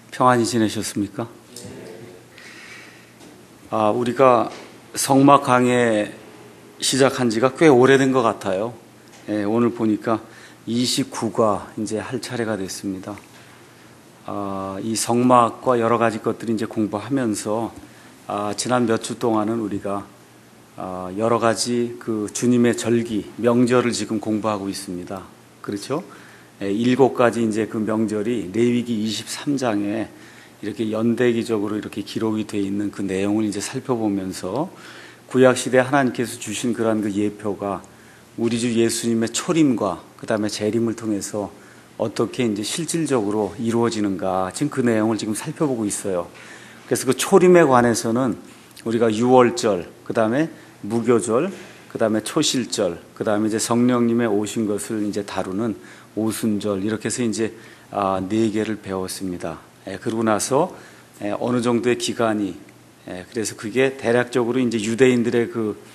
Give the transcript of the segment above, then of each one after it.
평안히 지내셨습니까? 우리가 성막 강해 시작한 지가 꽤 오래된 것 같아요. 오늘 보니까 29가 이제 할 차례가 됐습니다. 이 성막과 여러 가지 것들이 이제 공부하면서 지난 몇 주 동안은 우리가 여러 가지 그 주님의 절기, 명절을 지금 공부하고 있습니다. 그렇죠? 7가지 이제 그 명절이 레위기 23장에 이렇게 연대기적으로 이렇게 기록이 되어 있는 그 내용을 이제 살펴보면서 구약시대 하나님께서 주신 그러한 그 예표가 우리 주 예수님의 초림과 그 다음에 재림을 통해서 어떻게 이제 실질적으로 이루어지는가 지금 그 내용을 지금 살펴보고 있어요. 그래서 그 초림에 관해서는 우리가 유월절, 그 다음에 무교절, 그 다음에 초실절, 그 다음에 이제 성령님의 오신 것을 이제 다루는 오순절, 이렇게 해서 이제 4개를 배웠습니다. 그러고 나서 어느 정도의 기간이, 그래서 그게 대략적으로 이제 유대인들의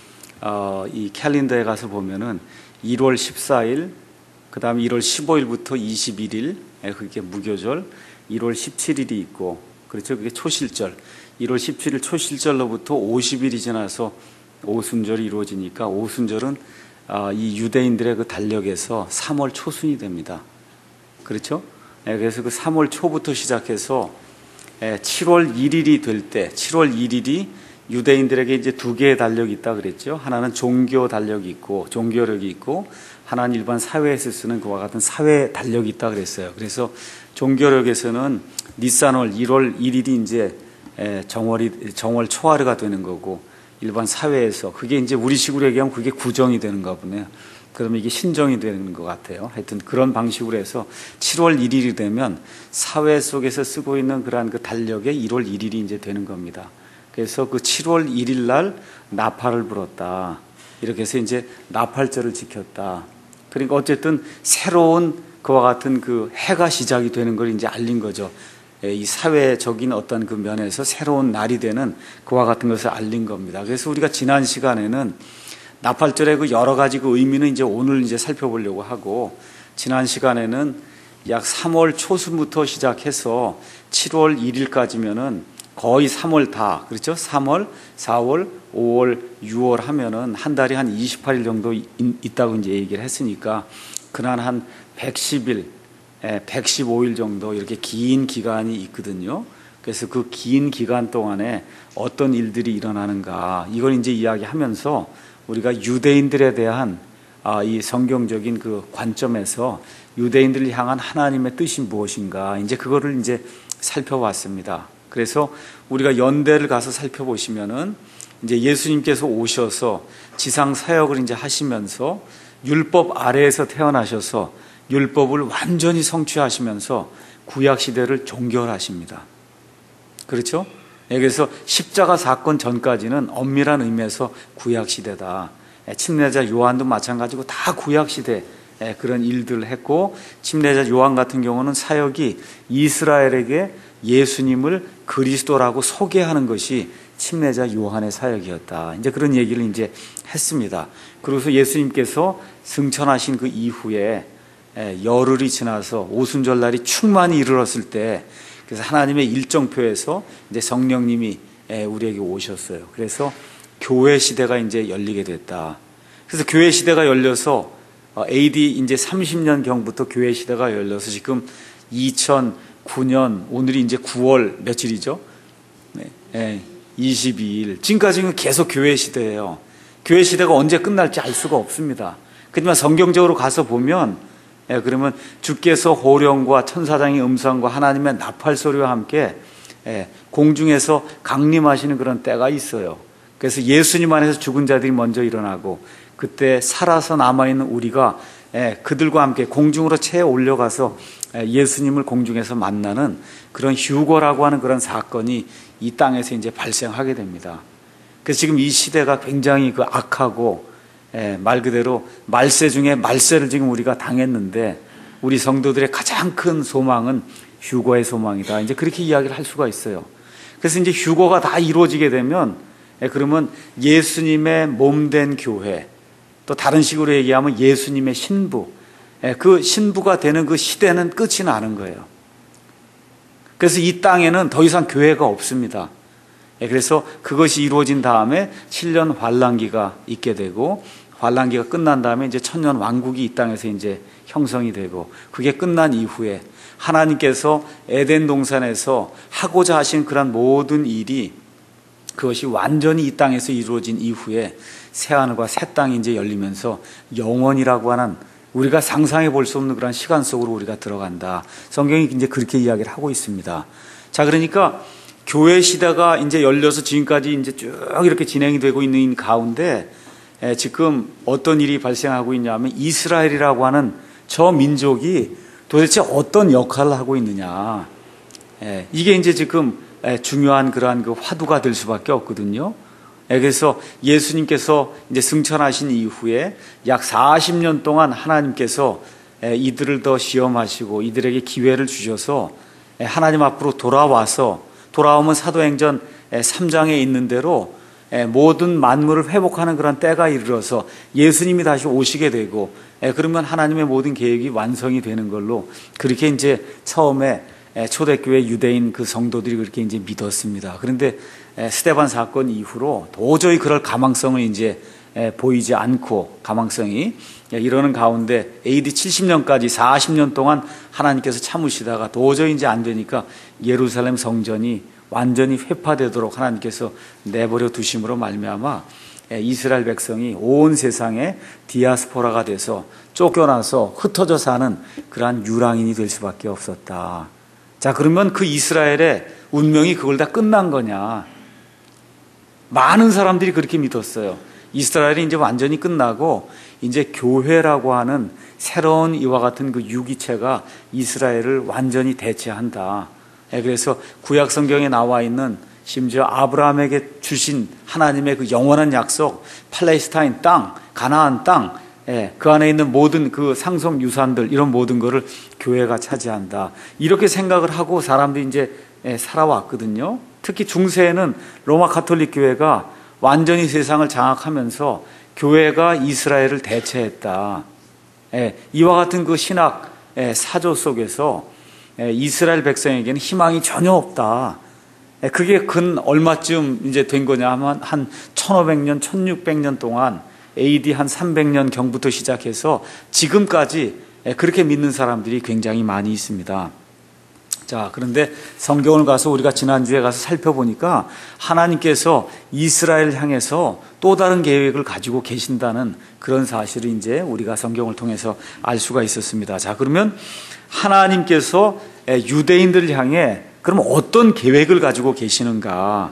이 캘린더에 가서 보면은 1월 14일, 그 다음에 1월 15일부터 21일, 그게 무교절, 1월 17일이 있고, 그렇죠. 그게 초실절. 1월 17일 초실절로부터 50일이 지나서 오순절이 이루어지니까 오순절은 이 유대인들의 그 달력에서 3월 초순이 됩니다. 그렇죠? 그래서 그 3월 초부터 시작해서 7월 1일이 될 때, 7월 1일이 유대인들에게 이제 2개의 달력이 있다 그랬죠. 하나는 종교 달력이 있고, 종교력이 있고, 하나는 일반 사회에서 쓰는 그와 같은 사회 달력이 있다 그랬어요. 그래서 종교력에서는 니산월 1월 1일이 이제 정월 초하루가 되는 거고, 일반 사회에서 그게 이제 우리식으로 얘기하면 그게 구정이 되는가 보네요. 그러면 이게 신정이 되는 것 같아요. 하여튼 그런 방식으로 해서 7월 1일이 되면 사회 속에서 쓰고 있는 그러한 그 달력에 1월 1일이 이제 되는 겁니다. 그래서 그 7월 1일 날 나팔을 불었다. 이렇게 해서 이제 나팔절을 지켰다. 그러니까 어쨌든 새로운 그와 같은 그 해가 시작이 되는 걸 이제 알린 거죠. 이 사회적인 어떤 그 면에서 새로운 날이 되는 그와 같은 것을 알린 겁니다. 그래서 우리가 지난 시간에는 나팔절의 그 여러 가지 그 의미는 이제 오늘 이제 살펴보려고 하고, 지난 시간에는 약 3월 초순부터 시작해서 7월 1일까지면은 거의 3월 다, 그렇죠? 3월, 4월, 5월, 6월 하면은 한 달이 한 28일 정도 있다고 이제 얘기를 했으니까, 그날 한 110일, 115일 정도 이렇게 긴 기간이 있거든요. 그래서 그 긴 기간 동안에 어떤 일들이 일어나는가, 이걸 이제 이야기하면서 우리가 유대인들에 대한 이 성경적인 그 관점에서 유대인들을 향한 하나님의 뜻이 무엇인가, 이제 그거를 이제 살펴봤습니다. 그래서 우리가 연대를 가서 살펴보시면은 이제 예수님께서 오셔서 지상 사역을 이제 하시면서 율법 아래에서 태어나셔서 율법을 완전히 성취하시면서 구약 시대를 종결하십니다. 그렇죠? 그래서 십자가 사건 전까지는 엄밀한 의미에서 구약 시대다. 침례자 요한도 마찬가지고 다 구약 시대 그런 일들을 했고, 침례자 요한 같은 경우는 사역이 이스라엘에게 예수님을 그리스도라고 소개하는 것이 침례자 요한의 사역이었다. 이제 그런 얘기를 이제 했습니다. 그래서 예수님께서 승천하신 그 이후에 열흘이 지나서 오순절 날이 충만히 이르렀을 때, 그래서 하나님의 일정표에서 이제 성령님이 우리에게 오셨어요. 그래서 교회 시대가 이제 열리게 됐다. 그래서 교회 시대가 열려서 AD 이제 30년 경부터 교회 시대가 열려서 지금 2009년 오늘이 이제 9월 며칠이죠? 22일. 지금까지는 계속 교회 시대예요. 교회 시대가 언제 끝날지 알 수가 없습니다. 하지만 성경적으로 가서 보면, 그러면 주께서 호령과 천사장의 음성과 하나님의 나팔 소리와 함께 공중에서 강림하시는 그런 때가 있어요. 그래서 예수님 안에서 죽은 자들이 먼저 일어나고, 그때 살아서 남아있는 우리가 그들과 함께 공중으로 채 올려가서 예수님을 공중에서 만나는 그런 휴거라고 하는 그런 사건이 이 땅에서 이제 발생하게 됩니다. 그래서 지금 이 시대가 굉장히 그 악하고, 말 그대로 말세 중에 말세를 지금 우리가 당했는데, 우리 성도들의 가장 큰 소망은 휴거의 소망이다. 이제 그렇게 이야기를 할 수가 있어요. 그래서 이제 휴거가 다 이루어지게 되면, 그러면 예수님의 몸된 교회, 또 다른 식으로 얘기하면 예수님의 신부, 그 신부가 되는 그 시대는 끝이 나는 거예요. 그래서 이 땅에는 더 이상 교회가 없습니다. 그래서 그것이 이루어진 다음에 7년 환란기가 있게 되고, 환란기가 끝난 다음에 이제 천년 왕국이 이 땅에서 이제 형성이 되고, 그게 끝난 이후에 하나님께서 에덴 동산에서 하고자 하신 그런 모든 일이, 그것이 완전히 이 땅에서 이루어진 이후에 새하늘과 새 땅이 이제 열리면서 영원이라고 하는, 우리가 상상해 볼 수 없는 그런 시간 속으로 우리가 들어간다. 성경이 이제 그렇게 이야기를 하고 있습니다. 자, 그러니까 교회 시대가 이제 열려서 지금까지 이제 쭉 이렇게 진행이 되고 있는 가운데 지금 어떤 일이 발생하고 있냐면, 이스라엘이라고 하는 저 민족이 도대체 어떤 역할을 하고 있느냐. 이게 이제 지금 중요한 그러한 그 화두가 될 수밖에 없거든요. 그래서 예수님께서 이제 승천하신 이후에 약 40년 동안 하나님께서 이들을 더 시험하시고 이들에게 기회를 주셔서 하나님 앞으로 돌아오면 사도행전 3장에 있는 대로 모든 만물을 회복하는 그런 때가 이르러서 예수님이 다시 오시게 되고, 그러면 하나님의 모든 계획이 완성이 되는 걸로, 그렇게 이제 처음에 초대교회 유대인 그 성도들이 그렇게 이제 믿었습니다. 그런데 스데반 사건 이후로 도저히 그럴 가망성을 이제 보이지 않고, 가망성이 이러는 가운데 AD 70년까지 40년 동안 하나님께서 참으시다가 도저히 이제 안 되니까 예루살렘 성전이 완전히 회파되도록 하나님께서 내버려 두심으로 말미암아 이스라엘 백성이 온 세상에 디아스포라가 돼서 쫓겨나서 흩어져 사는 그러한 유랑인이 될 수밖에 없었다. 자, 그러면 그 이스라엘의 운명이 그걸 다 끝난 거냐? 많은 사람들이 그렇게 믿었어요. 이스라엘이 이제 완전히 끝나고 이제 교회라고 하는 새로운 이와 같은 그 유기체가 이스라엘을 완전히 대체한다. 그래서 구약 성경에 나와 있는, 심지어 아브라함에게 주신 하나님의 그 영원한 약속, 팔레스타인 땅, 가나안 땅, 그 안에 있는 모든 그 상속 유산들, 이런 모든 거를 교회가 차지한다. 이렇게 생각을 하고 사람들이 이제 살아왔거든요. 특히 중세에는 로마 가톨릭 교회가 완전히 세상을 장악하면서 교회가 이스라엘을 대체했다. 이와 같은 그 신학 사조 속에서 이스라엘 백성에게는 희망이 전혀 없다. 그게 근 얼마쯤 이제 된 거냐 하면 한 1500년, 1600년 동안 AD 한 300년 경부터 시작해서 지금까지 그렇게 믿는 사람들이 굉장히 많이 있습니다. 자, 그런데 성경을 가서 우리가 지난주에 가서 살펴보니까 하나님께서 이스라엘을 향해서 또 다른 계획을 가지고 계신다는 그런 사실을 이제 우리가 성경을 통해서 알 수가 있었습니다. 자, 그러면 하나님께서 유대인들을 향해 그럼 어떤 계획을 가지고 계시는가?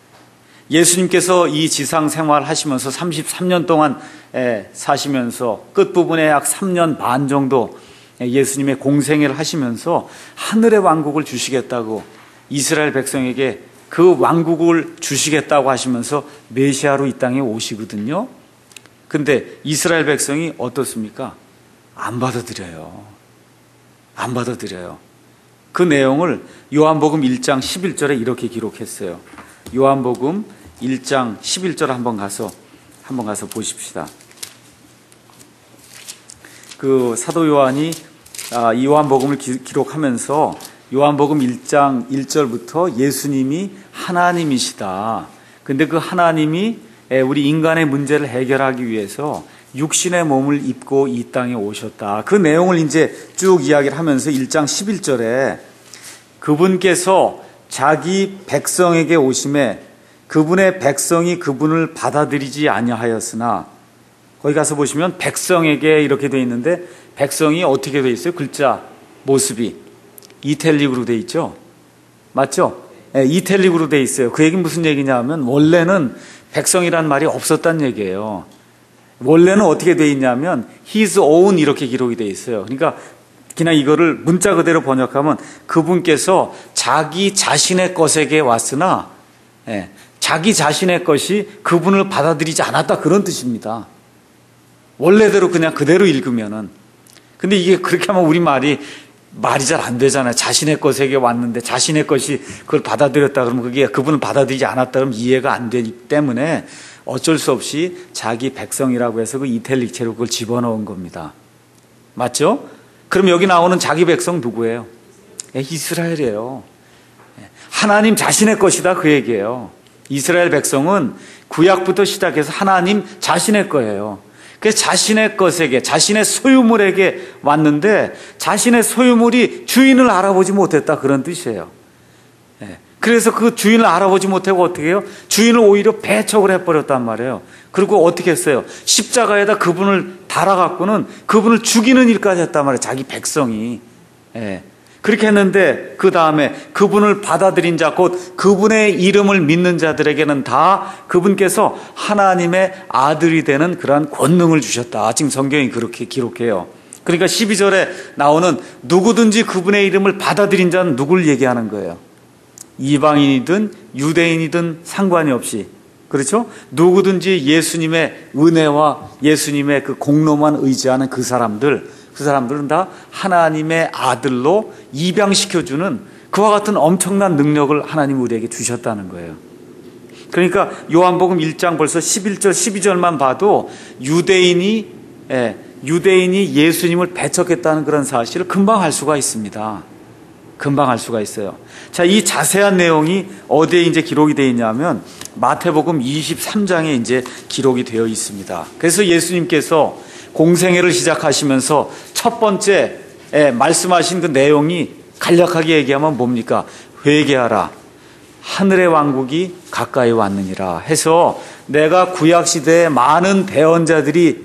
예수님께서 이 지상 생활 하시면서 33년 동안 사시면서 끝부분에 약 3년 반 정도 예수님의 공생애를 하시면서 하늘의 왕국을 주시겠다고, 이스라엘 백성에게 그 왕국을 주시겠다고 하시면서 메시아로 이 땅에 오시거든요. 근데 이스라엘 백성이 어떻습니까? 안 받아들여요. 안 받아들여요. 그 내용을 요한복음 1장 11절에 이렇게 기록했어요. 요한복음 1장 11절 한번 가서 보십시다. 그 사도 요한이 이 요한복음을 기록하면서 요한복음 1장 1절부터 예수님이 하나님이시다. 근데 그 하나님이 우리 인간의 문제를 해결하기 위해서 육신의 몸을 입고 이 땅에 오셨다. 그 내용을 이제 쭉 이야기를 하면서 1장 11절에 그분께서 자기 백성에게 오심에 그분의 백성이 그분을 받아들이지 아니하였으나, 거기 가서 보시면 백성에게 이렇게 돼 있는데 백성이 어떻게 돼 있어요? 글자 모습이 이탈릭으로 돼 있죠. 맞죠? 이탈릭으로 돼 있어요. 그 얘기는 무슨 얘기냐 하면 원래는 백성이란 말이 없었단 얘기예요. 원래는 어떻게 돼 있냐면 his own 이렇게 기록이 돼 있어요. 그러니까 그냥 이거를 문자 그대로 번역하면 그분께서 자기 자신의 것에게 왔으나 자기 자신의 것이 그분을 받아들이지 않았다, 그런 뜻입니다. 원래대로 그냥 그대로 읽으면은. 근데 이게 그렇게 하면 우리 말이 잘 안 되잖아요. 자신의 것에게 왔는데 자신의 것이 그걸 받아들였다 그러면 그게 그분을 받아들이지 않았다 그러면 이해가 안 되기 때문에 어쩔 수 없이 자기 백성이라고 해서 그 이탈릭체로 그걸 집어넣은 겁니다. 맞죠? 그럼 여기 나오는 자기 백성 누구예요? 이스라엘이에요. 하나님 자신의 것이다 그 얘기예요. 이스라엘 백성은 구약부터 시작해서 하나님 자신의 거예요. 그래서 자신의 것에게, 자신의 소유물에게 왔는데 자신의 소유물이 주인을 알아보지 못했다 그런 뜻이에요. 그래서 그 주인을 알아보지 못하고 어떻게 해요? 주인을 오히려 배척을 해버렸단 말이에요. 그리고 어떻게 했어요? 십자가에다 그분을 달아갖고는 그분을 죽이는 일까지 했단 말이에요. 자기 백성이. 그렇게 했는데 그 다음에 그분을 받아들인 자, 곧 그분의 이름을 믿는 자들에게는 다 그분께서 하나님의 아들이 되는 그러한 권능을 주셨다. 지금 성경이 그렇게 기록해요. 그러니까 12절에 나오는 누구든지 그분의 이름을 받아들인 자는 누굴 얘기하는 거예요? 이방인이든 유대인이든 상관이 없이, 그렇죠? 누구든지 예수님의 은혜와 예수님의 그 공로만 의지하는 그 사람들은 다 하나님의 아들로 입양시켜주는 그와 같은 엄청난 능력을 하나님 우리에게 주셨다는 거예요. 그러니까 요한복음 1장 벌써 11절 12절만 봐도 유대인이 예수님을 배척했다는 그런 사실을 금방 알 수가 있습니다. 금방 알 수가 있어요. 자, 이 자세한 내용이 어디에 이제 기록이 되어 있냐면 마태복음 23장에 이제 기록이 되어 있습니다. 그래서 예수님께서 공생애를 시작하시면서 첫 번째 말씀하신 그 내용이 간략하게 얘기하면 뭡니까? 회개하라. 하늘의 왕국이 가까이 왔느니라 해서 내가 구약시대에 많은 대언자들이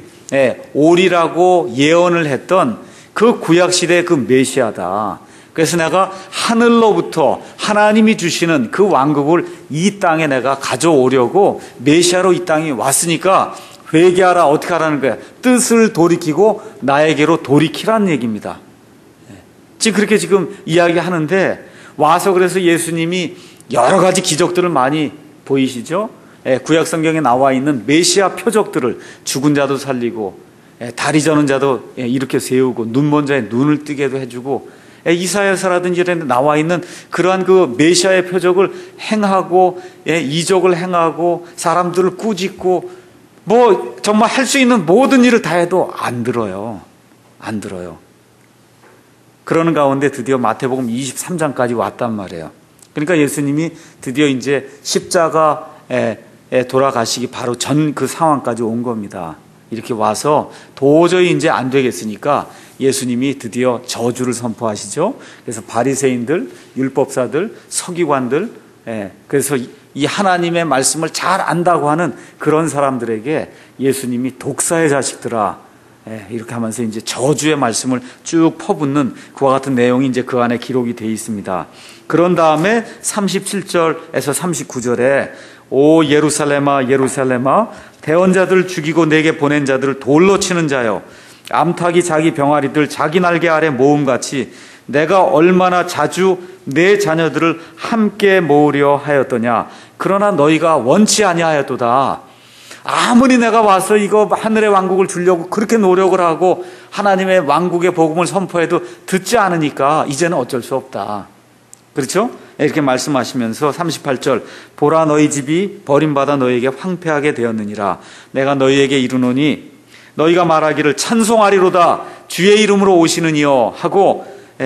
오리라고 예언을 했던 그 구약시대의 그 메시아다. 그래서 내가 하늘로부터 하나님이 주시는 그 왕국을 이 땅에 내가 가져오려고 메시아로 이 땅에 왔으니까 회개하라. 어떻게 하라는 거야? 뜻을 돌이키고 나에게로 돌이키라는 얘기입니다. 지금 그렇게 지금 이야기하는데 와서 그래서 예수님이 여러 가지 기적들을 많이 보이시죠? 구약 성경에 나와 있는 메시아 표적들을 죽은 자도 살리고 다리 저는 자도 이렇게 세우고 눈 먼 자의 눈을 뜨게도 해주고 이사야서라든지 이런 데 나와 있는 그러한 그 메시아의 표적을 행하고 이적을 행하고 사람들을 꾸짖고 뭐 정말 할 수 있는 모든 일을 다 해도 안 들어요. 안 들어요. 그러는 가운데 드디어 마태복음 23장까지 왔단 말이에요. 그러니까 예수님이 드디어 이제 십자가에 돌아가시기 바로 전 그 상황까지 온 겁니다. 이렇게 와서 도저히 이제 안 되겠으니까 예수님이 드디어 저주를 선포하시죠. 그래서 바리새인들, 율법사들, 서기관들, 그래서 이 하나님의 말씀을 잘 안다고 하는 그런 사람들에게 예수님이 독사의 자식들아, 이렇게 하면서 이제 저주의 말씀을 쭉 퍼붓는 그와 같은 내용이 이제 그 안에 기록이 되어 있습니다. 그런 다음에 37절에서 39절에 오 예루살렘아 예루살렘아 대언자들 죽이고 내게 보낸 자들을 돌로 치는 자여 암탉이 자기 병아리들 자기 날개 아래 모음같이 내가 얼마나 자주 내 자녀들을 함께 모으려 하였더냐. 그러나 너희가 원치 아니하였도다. 아무리 내가 와서 이거 하늘의 왕국을 주려고 그렇게 노력을 하고 하나님의 왕국의 복음을 선포해도 듣지 않으니까 이제는 어쩔 수 없다. 그렇죠? 이렇게 말씀하시면서 38절 보라 너희 집이 버림받아 너희에게 황폐하게 되었느니라. 내가 너희에게 이르노니 너희가 말하기를 찬송하리로다 주의 이름으로 오시는 이여 하고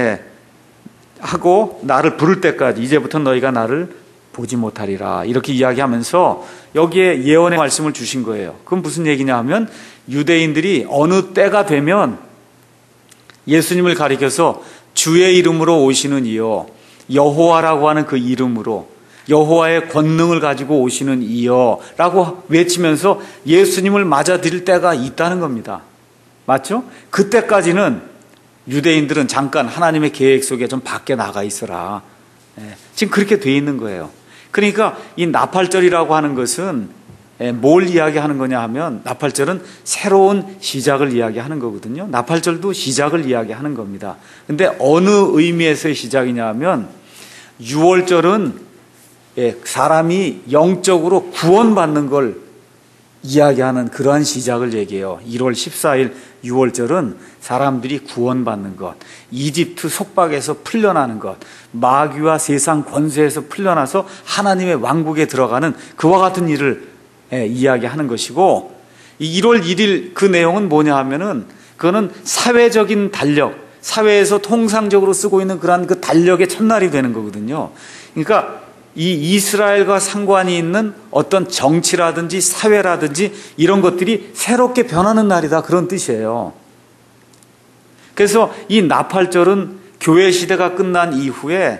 나를 부를 때까지 이제부터 너희가 나를 보지 못하리라. 이렇게 이야기하면서 여기에 예언의 말씀을 주신 거예요. 그건 무슨 얘기냐 하면 유대인들이 어느 때가 되면 예수님을 가리켜서 주의 이름으로 오시는 이여, 여호와라고 하는 그 이름으로 여호와의 권능을 가지고 오시는 이여라고 외치면서 예수님을 맞아들일 때가 있다는 겁니다. 맞죠? 그때까지는 유대인들은 잠깐 하나님의 계획 속에 좀 밖에 나가 있어라. 지금 그렇게 돼 있는 거예요. 그러니까 이 나팔절이라고 하는 것은 뭘 이야기하는 거냐 하면 나팔절은 새로운 시작을 이야기하는 거거든요. 나팔절도 시작을 이야기하는 겁니다. 근데 어느 의미에서의 시작이냐 하면 6월절은 사람이 영적으로 구원받는 걸 이야기하는 그러한 시작을 얘기해요. 1월 14일 6월절은 사람들이 구원받는 것, 이집트 속박에서 풀려나는 것, 마귀와 세상 권세에서 풀려나서 하나님의 왕국에 들어가는 그와 같은 일을 이야기하는 것이고, 1월 1일 그 내용은 뭐냐 하면은 그거는 사회적인 달력, 사회에서 통상적으로 쓰고 있는 그러한 그 달력의 첫날이 되는 거거든요. 그러니까 이 이스라엘과 상관이 있는 어떤 정치라든지 사회라든지 이런 것들이 새롭게 변하는 날이다, 그런 뜻이에요. 그래서 이 나팔절은 교회 시대가 끝난 이후에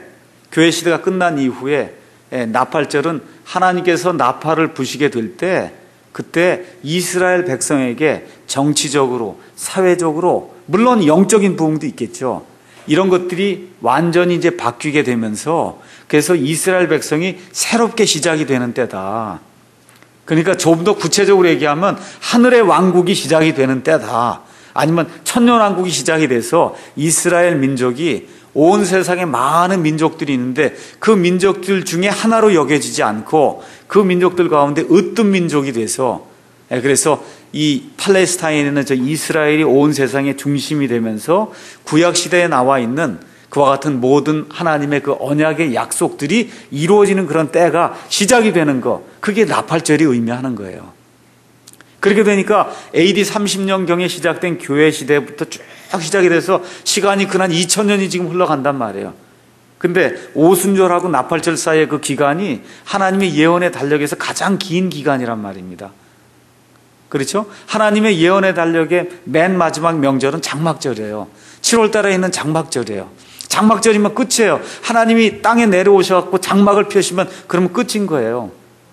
나팔절은 하나님께서 나팔을 부시게 될 때, 그때 이스라엘 백성에게 정치적으로, 사회적으로, 물론 영적인 부흥도 있겠죠. 이런 것들이 완전히 이제 바뀌게 되면서, 그래서 이스라엘 백성이 새롭게 시작이 되는 때다. 그러니까 좀 더 구체적으로 얘기하면 하늘의 왕국이 시작이 되는 때다. 아니면 천년왕국이 시작이 돼서 이스라엘 민족이 온 세상에 많은 민족들이 있는데 그 민족들 중에 하나로 여겨지지 않고 그 민족들 가운데 으뜸 민족이 돼서, 그래서 이 팔레스타인에는 저 이스라엘이 온 세상의 중심이 되면서 구약시대에 나와 있는 그와 같은 모든 하나님의 그 언약의 약속들이 이루어지는 그런 때가 시작이 되는 거, 그게 나팔절이 의미하는 거예요. 그렇게 되니까 AD 30년경에 시작된 교회 시대부터 쭉 시작이 돼서 시간이 그한 2000년이 지금 흘러간단 말이에요. 근데 오순절하고 나팔절 사이의 그 기간이 하나님의 예언의 달력에서 가장 긴 기간이란 말입니다. 그렇죠? 하나님의 예언의 달력의 맨 마지막 명절은 장막절이에요. 7월 달에 있는 장막절이에요. 장막절이면 끝이에요. 하나님이 땅에 내려오셔서 장막을 펴시면 그러면 끝인 거예요.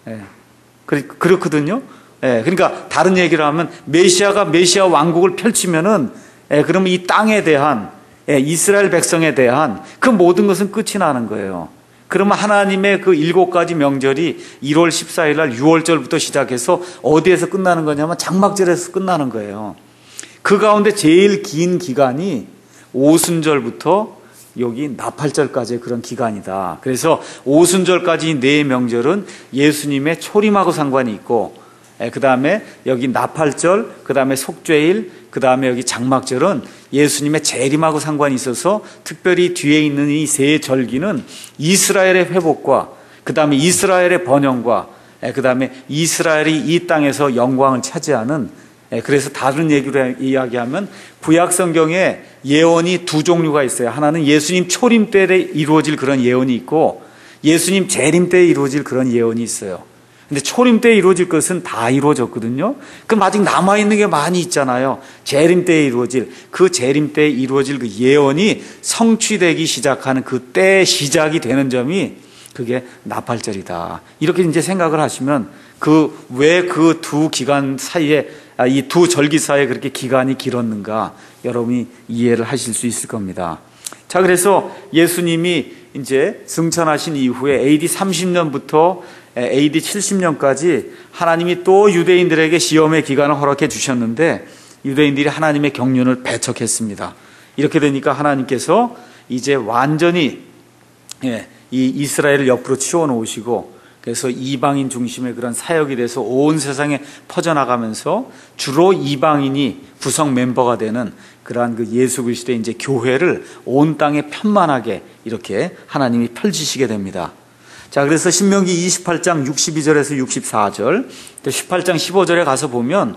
그렇거든요. 그러니까 다른 얘기를 하면 메시아 왕국을 펼치면은, 그러면 이 땅에 대한, 이스라엘 백성에 대한 그 모든 것은 끝이 나는 거예요. 그러면 하나님의 그 7가지 명절이 1월 14일 날 6월절부터 시작해서 어디에서 끝나는 거냐면 장막절에서 끝나는 거예요. 그 가운데 제일 긴 기간이 오순절부터 여기 나팔절까지의 그런 기간이다. 그래서 오순절까지 네 명절은 예수님의 초림하고 상관이 있고, 그 다음에 여기 나팔절, 그 다음에 속죄일, 그 다음에 여기 장막절은 예수님의 재림하고 상관이 있어서 특별히 뒤에 있는 이 세 절기는 이스라엘의 회복과, 그 다음에 이스라엘의 번영과, 그 다음에 이스라엘이 이 땅에서 영광을 차지하는, 그래서 다른 얘기로 이야기하면 구약 성경에 예언이 두 종류가 있어요. 하나는 예수님 초림 때에 이루어질 그런 예언이 있고, 예수님 재림 때에 이루어질 그런 예언이 있어요. 근데 초림 때 이루어질 것은 다 이루어졌거든요. 그럼 아직 남아있는 게 많이 있잖아요. 재림 때에 이루어질, 그 재림 때에 이루어질 그 예언이 성취되기 시작하는 그 때의 시작이 되는 점이 그게 나팔절이다. 이렇게 이제 생각을 하시면 왜 그 두 기간 사이에, 이 두 절기 사이에 그렇게 기간이 길었는가 여러분이 이해를 하실 수 있을 겁니다. 자, 그래서 예수님이 이제 승천하신 이후에 AD 30년부터 AD 70년까지 하나님이 또 유대인들에게 시험의 기간을 허락해 주셨는데 유대인들이 하나님의 경륜을 배척했습니다. 이렇게 되니까 하나님께서 이제 완전히 이 이스라엘을 옆으로 치워놓으시고, 그래서 이방인 중심의 그런 사역이 돼서 온 세상에 퍼져나가면서 주로 이방인이 구성 멤버가 되는 그러한 그 예수 그리스도의 이제 교회를 온 땅에 편만하게 이렇게 하나님이 펼치시게 됩니다. 자, 그래서 신명기 28장 62절에서 64절, 또 18장 15절에 가서 보면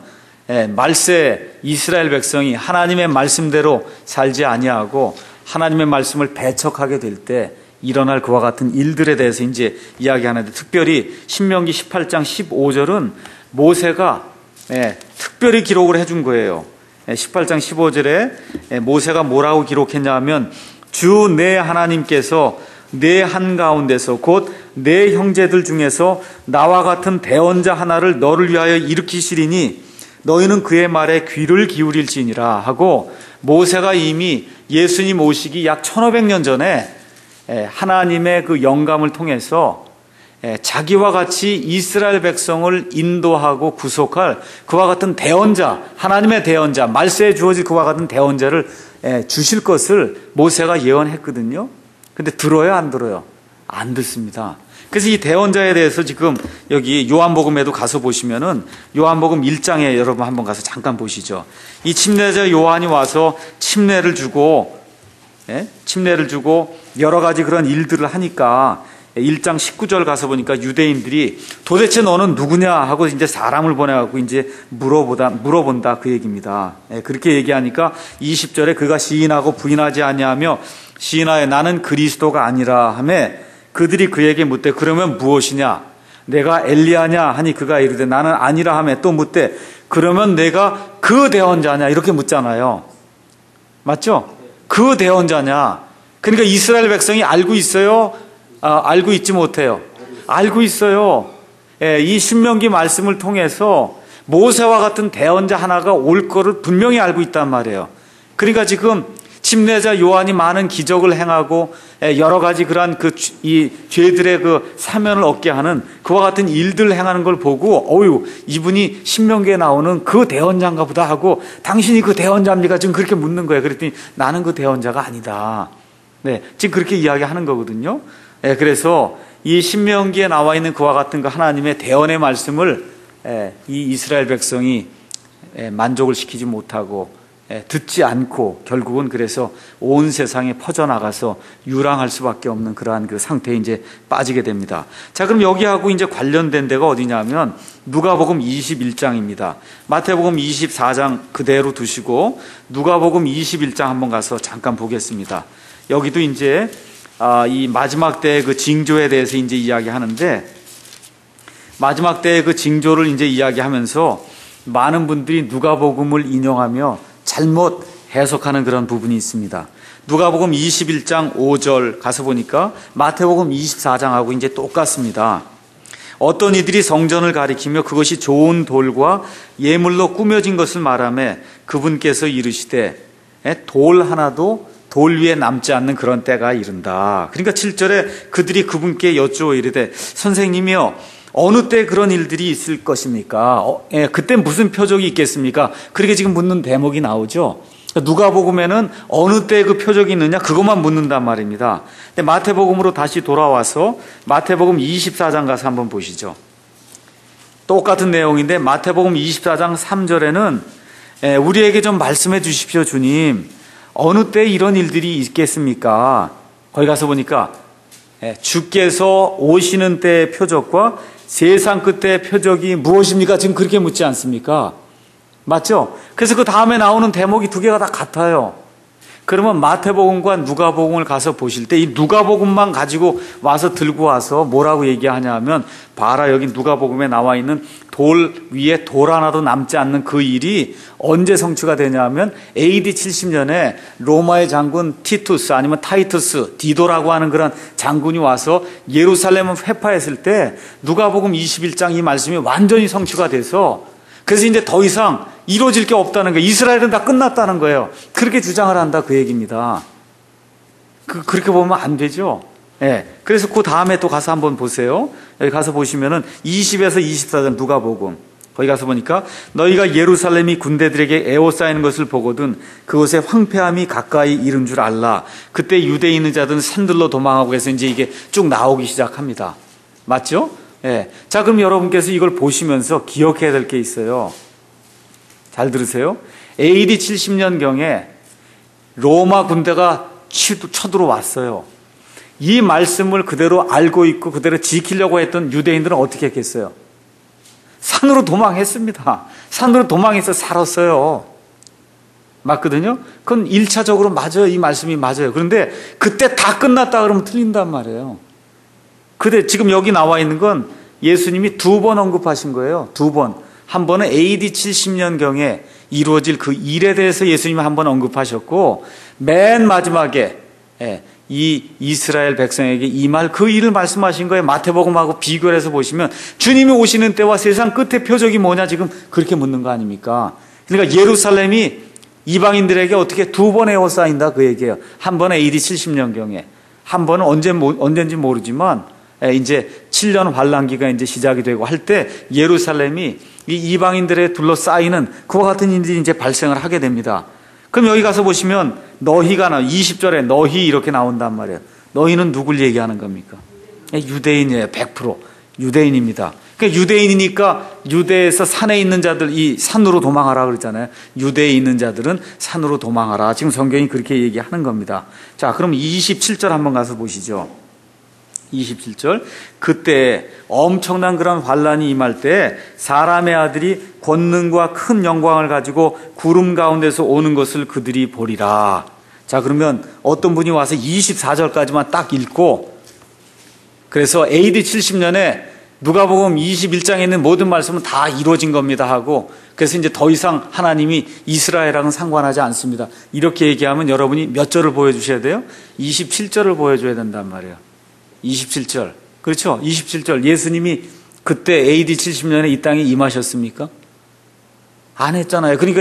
말세 이스라엘 백성이 하나님의 말씀대로 살지 아니하고 하나님의 말씀을 배척하게 될 때 일어날 그와 같은 일들에 대해서 이제 이야기하는데, 특별히 신명기 18장 15절은 모세가 특별히 기록을 해준 거예요. 18장 15절에 모세가 뭐라고 기록했냐 하면, 주 내 하나님께서 내 한가운데서 곧 내 형제들 중에서 나와 같은 대언자 하나를 너를 위하여 일으키시리니 너희는 그의 말에 귀를 기울일지니라 하고, 모세가 이미 예수님 오시기 약 1500년 전에 하나님의 그 영감을 통해서 자기와 같이 이스라엘 백성을 인도하고 구속할 그와 같은 대언자, 하나님의 대언자, 말세에 주어질 그와 같은 대언자를 주실 것을 모세가 예언했거든요. 근데 들어요, 안 들어요? 안 듣습니다. 그래서 이 대언자에 대해서 지금 여기 요한복음에도 가서 보시면은 요한복음 1장에 여러분 한번 가서 잠깐 보시죠. 이 침례자 요한이 와서 침례를 주고 여러 가지 그런 일들을 하니까 1장 19절 가서 보니까 유대인들이 도대체 너는 누구냐 하고 이제 사람을 보내갖고 이제 물어본다 그 얘기입니다. 그렇게 얘기하니까 20절에 그가 시인하고 부인하지 아니하며 시인하여 나는 그리스도가 아니라 하며 그들이 그에게 묻되 그러면 무엇이냐? 내가 엘리야냐 하니 그가 이르되 나는 아니라 하며 또 묻되 그러면 내가 그 대언자냐? 이렇게 묻잖아요. 맞죠? 그 대언자냐? 그러니까 이스라엘 백성이 알고 있어요? 알고 있지 못해요? 알고 있어요. 이 신명기 말씀을 통해서 모세와 같은 대언자 하나가 올 거를 분명히 알고 있단 말이에요. 그러니까 지금 침례자 요한이 많은 기적을 행하고 여러 가지 그러한 이 죄들의 그 사면을 얻게 하는 그와 같은 일들을 행하는 걸 보고 어유 이분이 신명기에 나오는 그 대언자인가 보다 하고 당신이 그 대언자입니까? 지금 그렇게 묻는 거예요. 그랬더니 나는 그 대언자가 아니다. 네, 지금 그렇게 이야기하는 거거든요. 그래서 이 신명기에 나와 있는 그와 같은 그 하나님의 대언의 말씀을 이 이스라엘 백성이 만족을 시키지 못하고 듣지 않고 결국은 그래서 온 세상에 퍼져나가서 유랑할 수밖에 없는 그러한 그 상태에 이제 빠지게 됩니다. 자, 그럼 여기하고 이제 관련된 데가 어디냐면 누가복음 21장입니다. 마태복음 24장 그대로 두시고 누가복음 21장 한번 가서 잠깐 보겠습니다. 여기도 이제 이 마지막 때의 그 징조에 대해서 이제 이야기하는데 마지막 때의 그 징조를 이제 이야기하면서 많은 분들이 누가복음을 인용하며 잘못 해석하는 그런 부분이 있습니다. 누가복음 21장 5절 가서 보니까 마태복음 24장하고 이제 똑같습니다. 어떤 이들이 성전을 가리키며 그것이 좋은 돌과 예물로 꾸며진 것을 말하며 그분께서 이르시되 돌 하나도 돌 위에 남지 않는 그런 때가 이른다. 그러니까 7절에 그들이 그분께 여쭈어 이르되 선생님이여 어느 때 그런 일들이 있을 것입니까? 그때 무슨 표적이 있겠습니까? 그렇게 지금 묻는 대목이 나오죠. 누가복음에는 어느 때 그 표적이 있느냐 그것만 묻는단 말입니다. 근데 마태복음으로 다시 돌아와서 마태복음 24장 가서 한번 보시죠. 똑같은 내용인데 마태복음 24장 3절에는 우리에게 좀 말씀해 주십시오 주님. 어느 때 이런 일들이 있겠습니까? 거기 가서 보니까 주께서 오시는 때의 표적과 세상 끝의 표적이 무엇입니까? 지금 그렇게 묻지 않습니까? 맞죠? 그래서 그 다음에 나오는 대목이 두 개가 다 같아요. 그러면 마태복음과 누가복음을 가서 보실 때 이 누가복음만 가지고 와서 들고 와서 뭐라고 얘기하냐면 봐라 여기 누가복음에 나와 있는 돌 위에 돌 하나도 남지 않는 그 일이 언제 성취가 되냐면 AD 70년에 로마의 장군 티투스 아니면 타이투스 디도라고 하는 그런 장군이 와서 예루살렘을 회파했을 때 누가복음 21장 이 말씀이 완전히 성취가 돼서 그래서 이제 더 이상 이루어질 게 없다는 거예요. 이스라엘은 다 끝났다는 거예요. 그렇게 주장을 한다 그 얘기입니다. 그렇게 보면 안 되죠. 그래서 그 다음에 또 가서 한번 보세요. 여기 가서 보시면은 20에서 24장 누가복음 거기 가서 보니까 너희가 예루살렘이 군대들에게 에워싸이는 것을 보거든 그곳에 황폐함이 가까이 이른 줄 알라. 그때 유대에 있는 자들은 산들로 도망하고 해서 이제 이게 쭉 나오기 시작합니다. 맞죠? 자, 그럼 여러분께서 이걸 보시면서 기억해야 될 게 있어요. 잘 들으세요. AD 70년경에 로마 군대가 쳐들어왔어요. 이 말씀을 그대로 알고 있고 그대로 지키려고 했던 유대인들은 어떻게 했겠어요? 산으로 도망했습니다. 산으로 도망해서 살았어요. 맞거든요? 그건 1차적으로 맞아요. 이 말씀이 맞아요. 그런데 그때 다 끝났다 그러면 틀린단 말이에요. 근데 지금 여기 나와 있는 건 예수님이 두 번 언급하신 거예요. 두 번. 한 번은 AD 70년경에 이루어질 그 일에 대해서 예수님이 한 번 언급하셨고 맨 마지막에 이 이스라엘 백성에게 임할 그 일을 말씀하신 거예요. 마태복음하고 비교를 해서 보시면 주님이 오시는 때와 세상 끝의 표적이 뭐냐 지금 그렇게 묻는 거 아닙니까? 그러니까 예루살렘이 이방인들에게 어떻게 두 번 에워싸인다 그 얘기예요. 한 번은 AD 70년경에 한 번은 언젠지 모르지만 이제 7년 환란기가 이제 시작이 되고 할 때 예루살렘이 이 이방인들에 둘러싸이는 그와 같은 일이 이제 발생을 하게 됩니다. 그럼 여기 가서 보시면 너희가 20절에 너희 이렇게 나온단 말이에요. 너희는 누굴 얘기하는 겁니까? 유대인이에요. 100% 유대인입니다. 그러니까 유대인이니까 유대에서 산에 있는 자들 이 산으로 도망하라 그랬잖아요. 유대에 있는 자들은 산으로 도망하라. 지금 성경이 그렇게 얘기하는 겁니다. 자, 그럼 27절 한번 가서 보시죠. 27절. 그때 엄청난 그런 환란이 임할 때 사람의 아들이 권능과 큰 영광을 가지고 구름 가운데서 오는 것을 그들이 보리라. 자, 그러면 어떤 분이 와서 24절까지만 딱 읽고, 그래서 AD 70년에 누가복음 21장에 있는 모든 말씀은 다 이루어진 겁니다 하고, 그래서 이제 더 이상 하나님이 이스라엘하고는 상관하지 않습니다, 이렇게 얘기하면 여러분이 몇 절을 보여주셔야 돼요? 27절을 보여줘야 된단 말이에요. 27절. 그렇죠? 27절. 예수님이 그때 AD 70년에 이 땅에 임하셨습니까? 안 했잖아요. 그러니까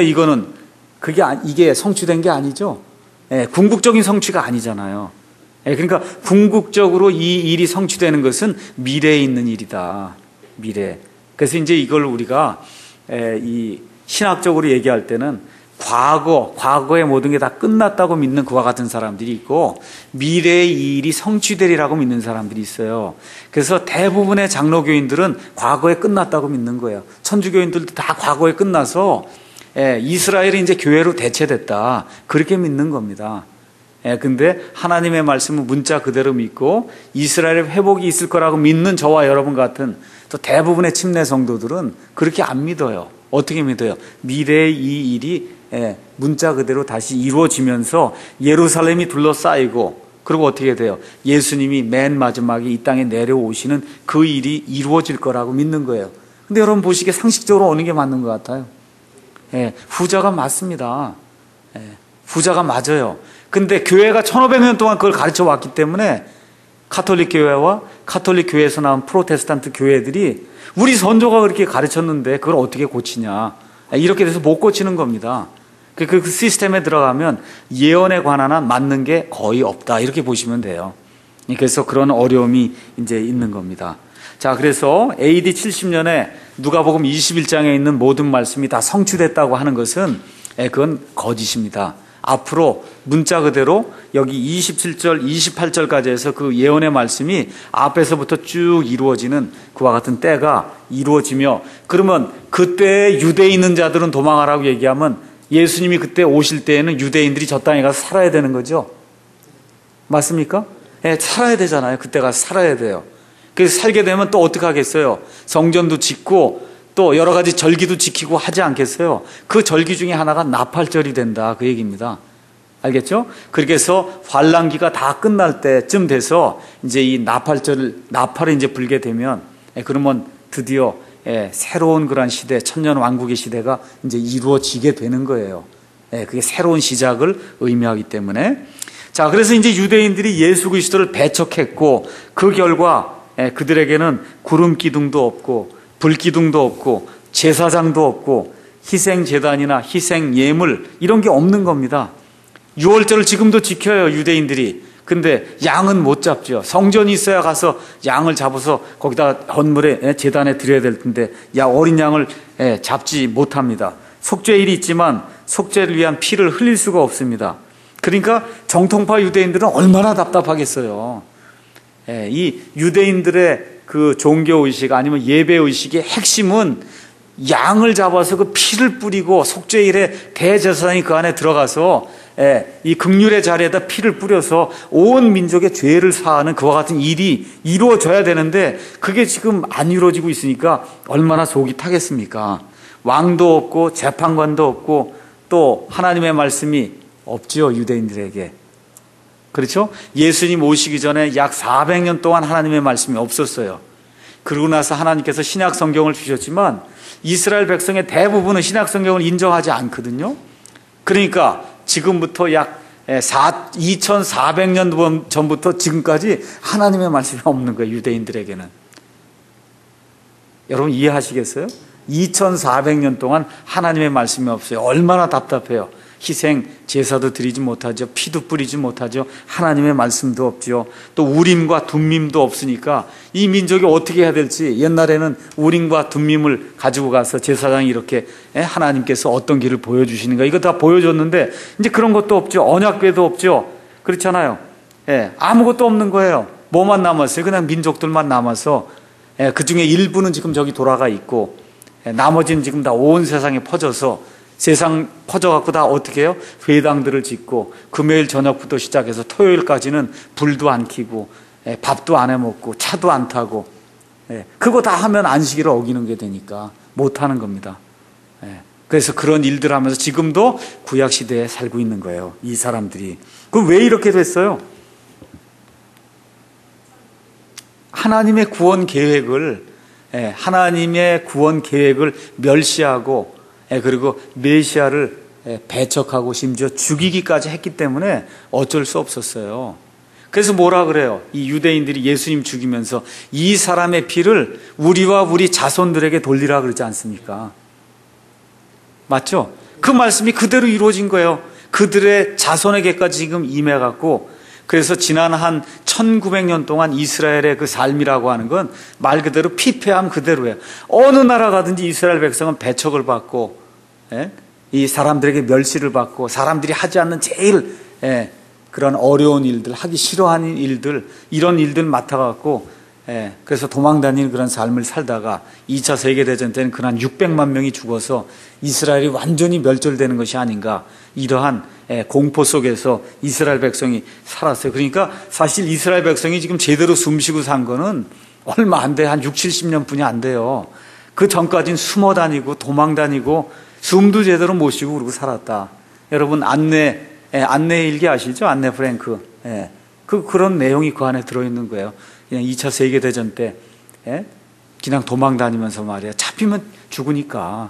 이게 성취된 게 아니죠. 예, 궁극적인 성취가 아니잖아요. 예, 그러니까 궁극적으로 이 일이 성취되는 것은 미래에 있는 일이다. 미래. 그래서 이제 이걸 우리가 이 신학적으로 얘기할 때는 과거의 모든 게 다 끝났다고 믿는 그와 같은 사람들이 있고, 미래의 이 일이 성취되리라고 믿는 사람들이 있어요. 그래서 대부분의 장로교인들은 과거에 끝났다고 믿는 거예요. 천주교인들도 다 과거에 끝나서 이스라엘이 이제 교회로 대체됐다, 그렇게 믿는 겁니다. 근데 하나님의 말씀은 문자 그대로 믿고 이스라엘의 회복이 있을 거라고 믿는 저와 여러분 같은 또 대부분의 침례 성도들은 그렇게 안 믿어요. 어떻게 믿어요? 미래의 이 일이 문자 그대로 다시 이루어지면서 예루살렘이 둘러싸이고, 그리고 어떻게 돼요? 예수님이 맨 마지막에 이 땅에 내려오시는 그 일이 이루어질 거라고 믿는 거예요. 근데 여러분 보시기에 상식적으로 어느 게 맞는 것 같아요? 후자가 맞습니다. 후자가 맞아요. 근데 교회가 1500년 동안 그걸 가르쳐 왔기 때문에 카톨릭 교회와 카톨릭 교회에서 나온 프로테스탄트 교회들이 우리 선조가 그렇게 가르쳤는데 그걸 어떻게 고치냐, 이렇게 돼서 못 고치는 겁니다. 그 시스템에 들어가면 예언에 관한 한 맞는 게 거의 없다, 이렇게 보시면 돼요. 그래서 그런 어려움이 이제 있는 겁니다. 자, 그래서 AD 70년에 누가복음 21장에 있는 모든 말씀이 다 성취됐다고 하는 것은 그건 거짓입니다. 앞으로 문자 그대로 여기 27절, 28절까지 해서 그 예언의 말씀이 앞에서부터 쭉 이루어지는 그와 같은 때가 이루어지며, 그러면 그때 유대에 있는 자들은 도망하라고 얘기하면 예수님이 그때 오실 때에는 유대인들이 저 땅에 가서 살아야 되는 거죠. 맞습니까? 살아야 되잖아요. 그때 가서 살아야 돼요. 그래서 살게 되면 또 어떻게 하겠어요? 성전도 짓고 또 여러 가지 절기도 지키고 하지 않겠어요? 그 절기 중에 하나가 나팔절이 된다, 그 얘기입니다. 알겠죠? 그렇게 해서 환란기가 다 끝날 때쯤 돼서 이제 이 나팔을 이제 불게 되면, 그러면 드디어 새로운 그런 시대, 천년 왕국의 시대가 이제 이루어지게 되는 거예요. 그게 새로운 시작을 의미하기 때문에. 자, 그래서 이제 유대인들이 예수 그리스도를 배척했고, 그 결과 그들에게는 구름 기둥도 없고 불기둥도 없고 제사장도 없고 희생 제단이나 희생 예물 이런 게 없는 겁니다. 유월절을 지금도 지켜요, 유대인들이. 근데 양은 못 잡죠. 성전이 있어야 가서 양을 잡아서 거기다 헌물에 제단에 드려야 될 텐데 어린 양을 잡지 못합니다. 속죄일이 있지만 속죄를 위한 피를 흘릴 수가 없습니다. 그러니까 정통파 유대인들은 얼마나 답답하겠어요. 이 유대인들의 그 종교의식 아니면 예배의식의 핵심은 양을 잡아서 그 피를 뿌리고 속죄일에 대제사장이 그 안에 들어가서 이 긍휼의 자리에다 피를 뿌려서 온 민족의 죄를 사하는 그와 같은 일이 이루어져야 되는데 그게 지금 안 이루어지고 있으니까 얼마나 속이 타겠습니까? 왕도 없고 재판관도 없고 또 하나님의 말씀이 없지요, 유대인들에게. 그렇죠? 예수님 오시기 전에 약 400년 동안 하나님의 말씀이 없었어요. 그러고 나서 하나님께서 신약 성경을 주셨지만 이스라엘 백성의 대부분은 신약 성경을 인정하지 않거든요. 그러니까 지금부터 약 2400년 전부터 지금까지 하나님의 말씀이 없는 거예요, 유대인들에게는. 여러분 이해하시겠어요? 2400년 동안 하나님의 말씀이 없어요. 얼마나 답답해요. 희생 제사도 드리지 못하죠. 피도 뿌리지 못하죠. 하나님의 말씀도 없죠. 또 우림과 둠밈도 없으니까 이 민족이 어떻게 해야 될지, 옛날에는 우림과 둠밈을 가지고 가서 제사장이 이렇게 하나님께서 어떤 길을 보여주시는가 이거 다 보여줬는데 이제 그런 것도 없죠. 언약궤도 없죠. 그렇잖아요. 아무것도 없는 거예요. 뭐만 남았어요? 그냥 민족들만 남아서 그 중에 일부는 지금 저기 돌아가 있고 나머지는 지금 다 온 세상에 퍼져서 세상 퍼져갖고 다 어떻게 해요? 회당들을 짓고 금요일 저녁부터 시작해서 토요일까지는 불도 안 켜고 밥도 안 해 먹고 차도 안 타고 그거 다 하면 안식일을 어기는 게 되니까 못 하는 겁니다. 그래서 그런 일들 하면서 지금도 구약 시대에 살고 있는 거예요. 이 사람들이. 그럼 왜 이렇게 됐어요? 하나님의 구원 계획을 멸시하고 그리고 메시아를 배척하고 심지어 죽이기까지 했기 때문에 어쩔 수 없었어요. 그래서 뭐라 그래요? 이 유대인들이 예수님 죽이면서 이 사람의 피를 우리와 우리 자손들에게 돌리라 그러지 않습니까? 맞죠? 그 말씀이 그대로 이루어진 거예요. 그들의 자손에게까지 지금 임해갖고, 그래서 지난 한 1900년 동안 이스라엘의 그 삶이라고 하는 건 말 그대로 피폐함 그대로예요. 어느 나라 가든지 이스라엘 백성은 배척을 받고 이 사람들에게 멸시를 받고, 사람들이 하지 않는 제일 그런 어려운 일들, 하기 싫어하는 일들, 이런 일들 맡아갖고 그래서 도망다니는 그런 삶을 살다가 2차 세계대전 때는 그한 600만 명이 죽어서 이스라엘이 완전히 멸절되는 것이 아닌가, 이러한 공포 속에서 이스라엘 백성이 살았어요. 그러니까 사실 이스라엘 백성이 지금 제대로 숨쉬고 산 거는 얼마 안 돼. 한 6, 70년 뿐이 안 돼요. 그 전까지는 숨어 다니고 도망 다니고 숨도 제대로 못 쉬고 그러고 살았다. 여러분 안내 일기 아시죠? 안네 프랭크. 그런 내용이 그 안에 들어있는 거예요. 그냥 2차 세계대전 때 그냥 도망 다니면서 말이야. 잡히면 죽으니까.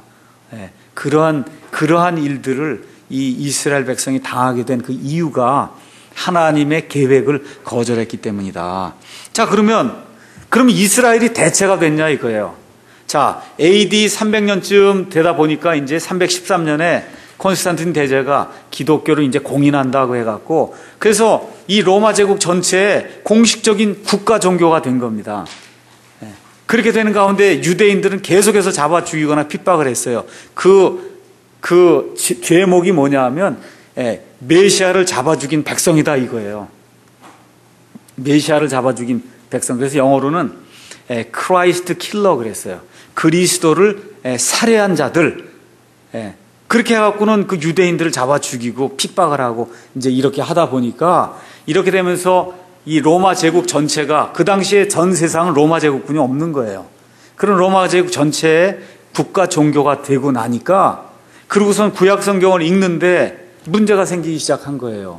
그러한 일들을 이 이스라엘 백성이 당하게 된 그 이유가 하나님의 계획을 거절했기 때문이다. 자, 그럼 이스라엘이 대체가 됐냐 이거예요. 자, AD 300년쯤 되다 보니까 이제 313년에 콘스탄틴 대제가 기독교를 이제 공인한다고 해갖고, 그래서 이 로마 제국 전체에 공식적인 국가 종교가 된 겁니다. 그렇게 되는 가운데 유대인들은 계속해서 잡아 죽이거나 핍박을 했어요. 그 죄목이 뭐냐 하면 메시아를 잡아 죽인 백성이다 이거예요. 메시아를 잡아 죽인 백성. 그래서 영어로는 크라이스트 킬러 그랬어요. 그리스도를 살해한 자들. 그렇게 해갖고는 그 유대인들을 잡아 죽이고 핍박을 하고 이제 이렇게 하다 보니까, 이렇게 되면서 이 로마 제국 전체가, 그 당시에 전 세상은 로마 제국군이 없는 거예요. 그런 로마 제국 전체의 국가 종교가 되고 나니까, 그러고선 구약 성경을 읽는데 문제가 생기기 시작한 거예요.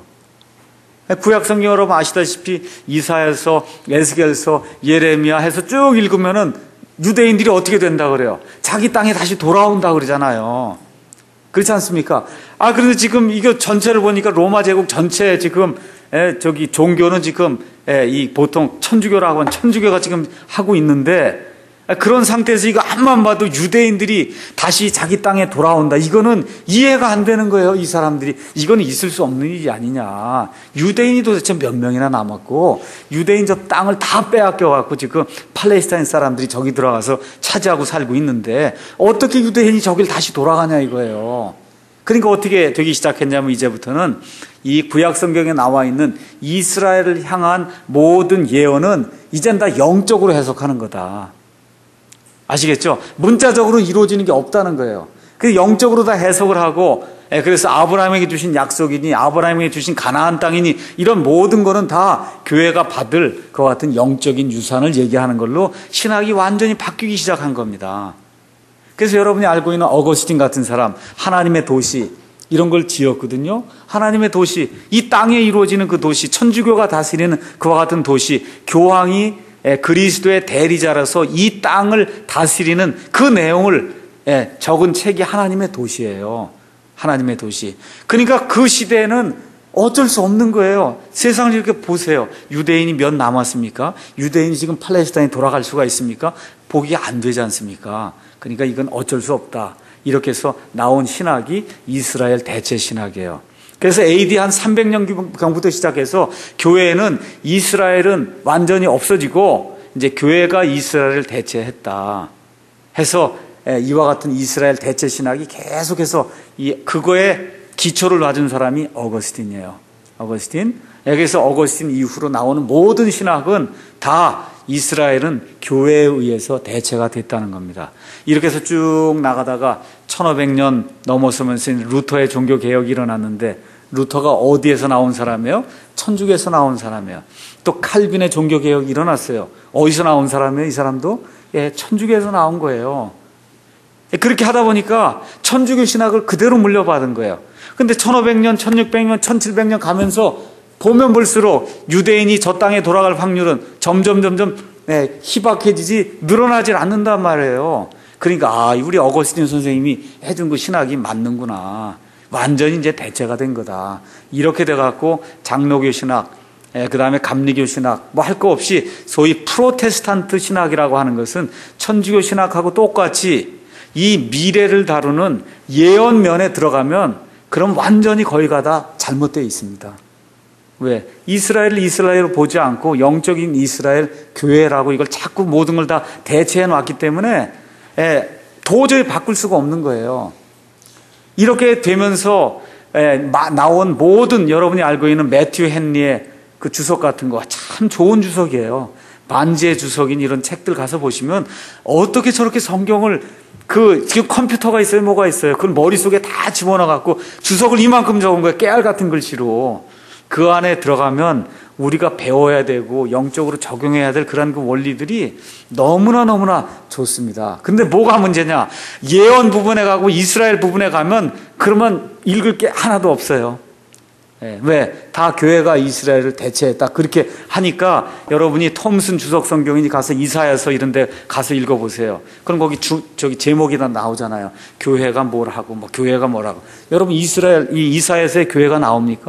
구약 성경 여러분 아시다시피 이사야서, 에스겔서, 예레미야 해서 쭉 읽으면은 유대인들이 어떻게 된다 그래요? 자기 땅에 다시 돌아온다 그러잖아요. 그렇지 않습니까? 그런데 지금 이거 전체를 보니까 로마 제국 전체 지금 저기 종교는 지금 이 보통 천주교라고 하는 천주교가 지금 하고 있는데, 그런 상태에서 이거 앞만 봐도 유대인들이 다시 자기 땅에 돌아온다. 이거는 이해가 안 되는 거예요, 이 사람들이. 이거는 있을 수 없는 일이 아니냐. 유대인이 도대체 몇 명이나 남았고, 유대인 저 땅을 다 빼앗겨갖고 지금 팔레스타인 사람들이 저기 들어가서 차지하고 살고 있는데, 어떻게 유대인이 저길 다시 돌아가냐 이거예요. 그러니까 어떻게 되기 시작했냐면, 이제부터는 이 구약 성경에 나와 있는 이스라엘을 향한 모든 예언은 이젠 다 영적으로 해석하는 거다. 아시겠죠? 문자적으로 이루어지는 게 없다는 거예요. 그 영적으로 다 해석을 하고, 그래서 아브라함에게 주신 약속이니, 아브라함에게 주신 가나안 땅이니, 이런 모든 거는 다 교회가 받을 그와 같은 영적인 유산을 얘기하는 걸로 신학이 완전히 바뀌기 시작한 겁니다. 그래서 여러분이 알고 있는 어거스틴 같은 사람, 하나님의 도시, 이런 걸 지었거든요. 하나님의 도시, 이 땅에 이루어지는 그 도시, 천주교가 다스리는 그와 같은 도시, 교황이 그리스도의 대리자라서 이 땅을 다스리는 그 내용을 적은 책이 하나님의 도시예요. 하나님의 도시. 그러니까 그 시대에는 어쩔 수 없는 거예요. 세상을 이렇게 보세요. 유대인이 몇 남았습니까? 유대인이 지금 팔레스타인에 돌아갈 수가 있습니까? 보기 안 되지 않습니까? 그러니까 이건 어쩔 수 없다. 이렇게 해서 나온 신학이 이스라엘 대체 신학이에요. 그래서 AD 한 300년경부터 시작해서 교회는 이스라엘은 완전히 없어지고 이제 교회가 이스라엘을 대체했다 해서 이와 같은 이스라엘 대체 신학이 계속해서 그거에 기초를 놔준 사람이 어거스틴이에요. 어거스틴. 그래서 어거스틴 이후로 나오는 모든 신학은 다 이스라엘은 교회에 의해서 대체가 됐다는 겁니다. 이렇게 해서 쭉 나가다가 1500년 넘어서면서 루터의 종교개혁이 일어났는데, 루터가 어디에서 나온 사람이에요? 천주교에서 나온 사람이에요. 또 칼빈의 종교개혁이 일어났어요. 어디서 나온 사람이에요? 이 사람도? 예, 천주교에서 나온 거예요. 그렇게 하다 보니까 천주교 신학을 그대로 물려받은 거예요. 근데 1500년, 1600년, 1700년 가면서 보면 볼수록 유대인이 저 땅에 돌아갈 확률은 점점 희박해지지 늘어나질 않는단 말이에요. 그러니까 우리 어거스틴 선생님이 해준 그 신학이 맞는구나. 완전히 이제 대체가 된 거다. 이렇게 돼갖고 장로교 신학, 그 다음에 감리교 신학, 뭐 할 거 없이 소위 프로테스탄트 신학이라고 하는 것은 천주교 신학하고 똑같이 이 미래를 다루는 예언면에 들어가면 그럼 완전히 거기가 다 잘못되어 있습니다. 왜? 이스라엘을 이스라엘로 보지 않고 영적인 이스라엘 교회라고 이걸 자꾸 모든 걸 다 대체해 놨기 때문에 도저히 바꿀 수가 없는 거예요. 이렇게 되면서 나온 모든 여러분이 알고 있는 매튜 헨리의 그 주석 같은 거 참 좋은 주석이에요. 반지의 주석인 이런 책들 가서 보시면 어떻게 저렇게 성경을 지금 컴퓨터가 있어요, 뭐가 있어요. 그걸 머릿속에 다 집어넣어갖고 주석을 이만큼 적은 거예요. 깨알 같은 글씨로. 그 안에 들어가면 우리가 배워야 되고 영적으로 적용해야 될 그런 그 원리들이 너무나 좋습니다. 근데 뭐가 문제냐? 예언 부분에 가고 이스라엘 부분에 가면 그러면 읽을 게 하나도 없어요. 왜? 다 교회가 이스라엘을 대체했다. 그렇게 하니까 여러분이 톰슨 주석 성경인이 가서 이사야서 이런 데 가서 읽어보세요. 그럼 거기 저기 제목이 다 나오잖아요. 교회가 뭘 하고, 뭐 교회가 뭐라고. 여러분 이사야서에 교회가 나옵니까?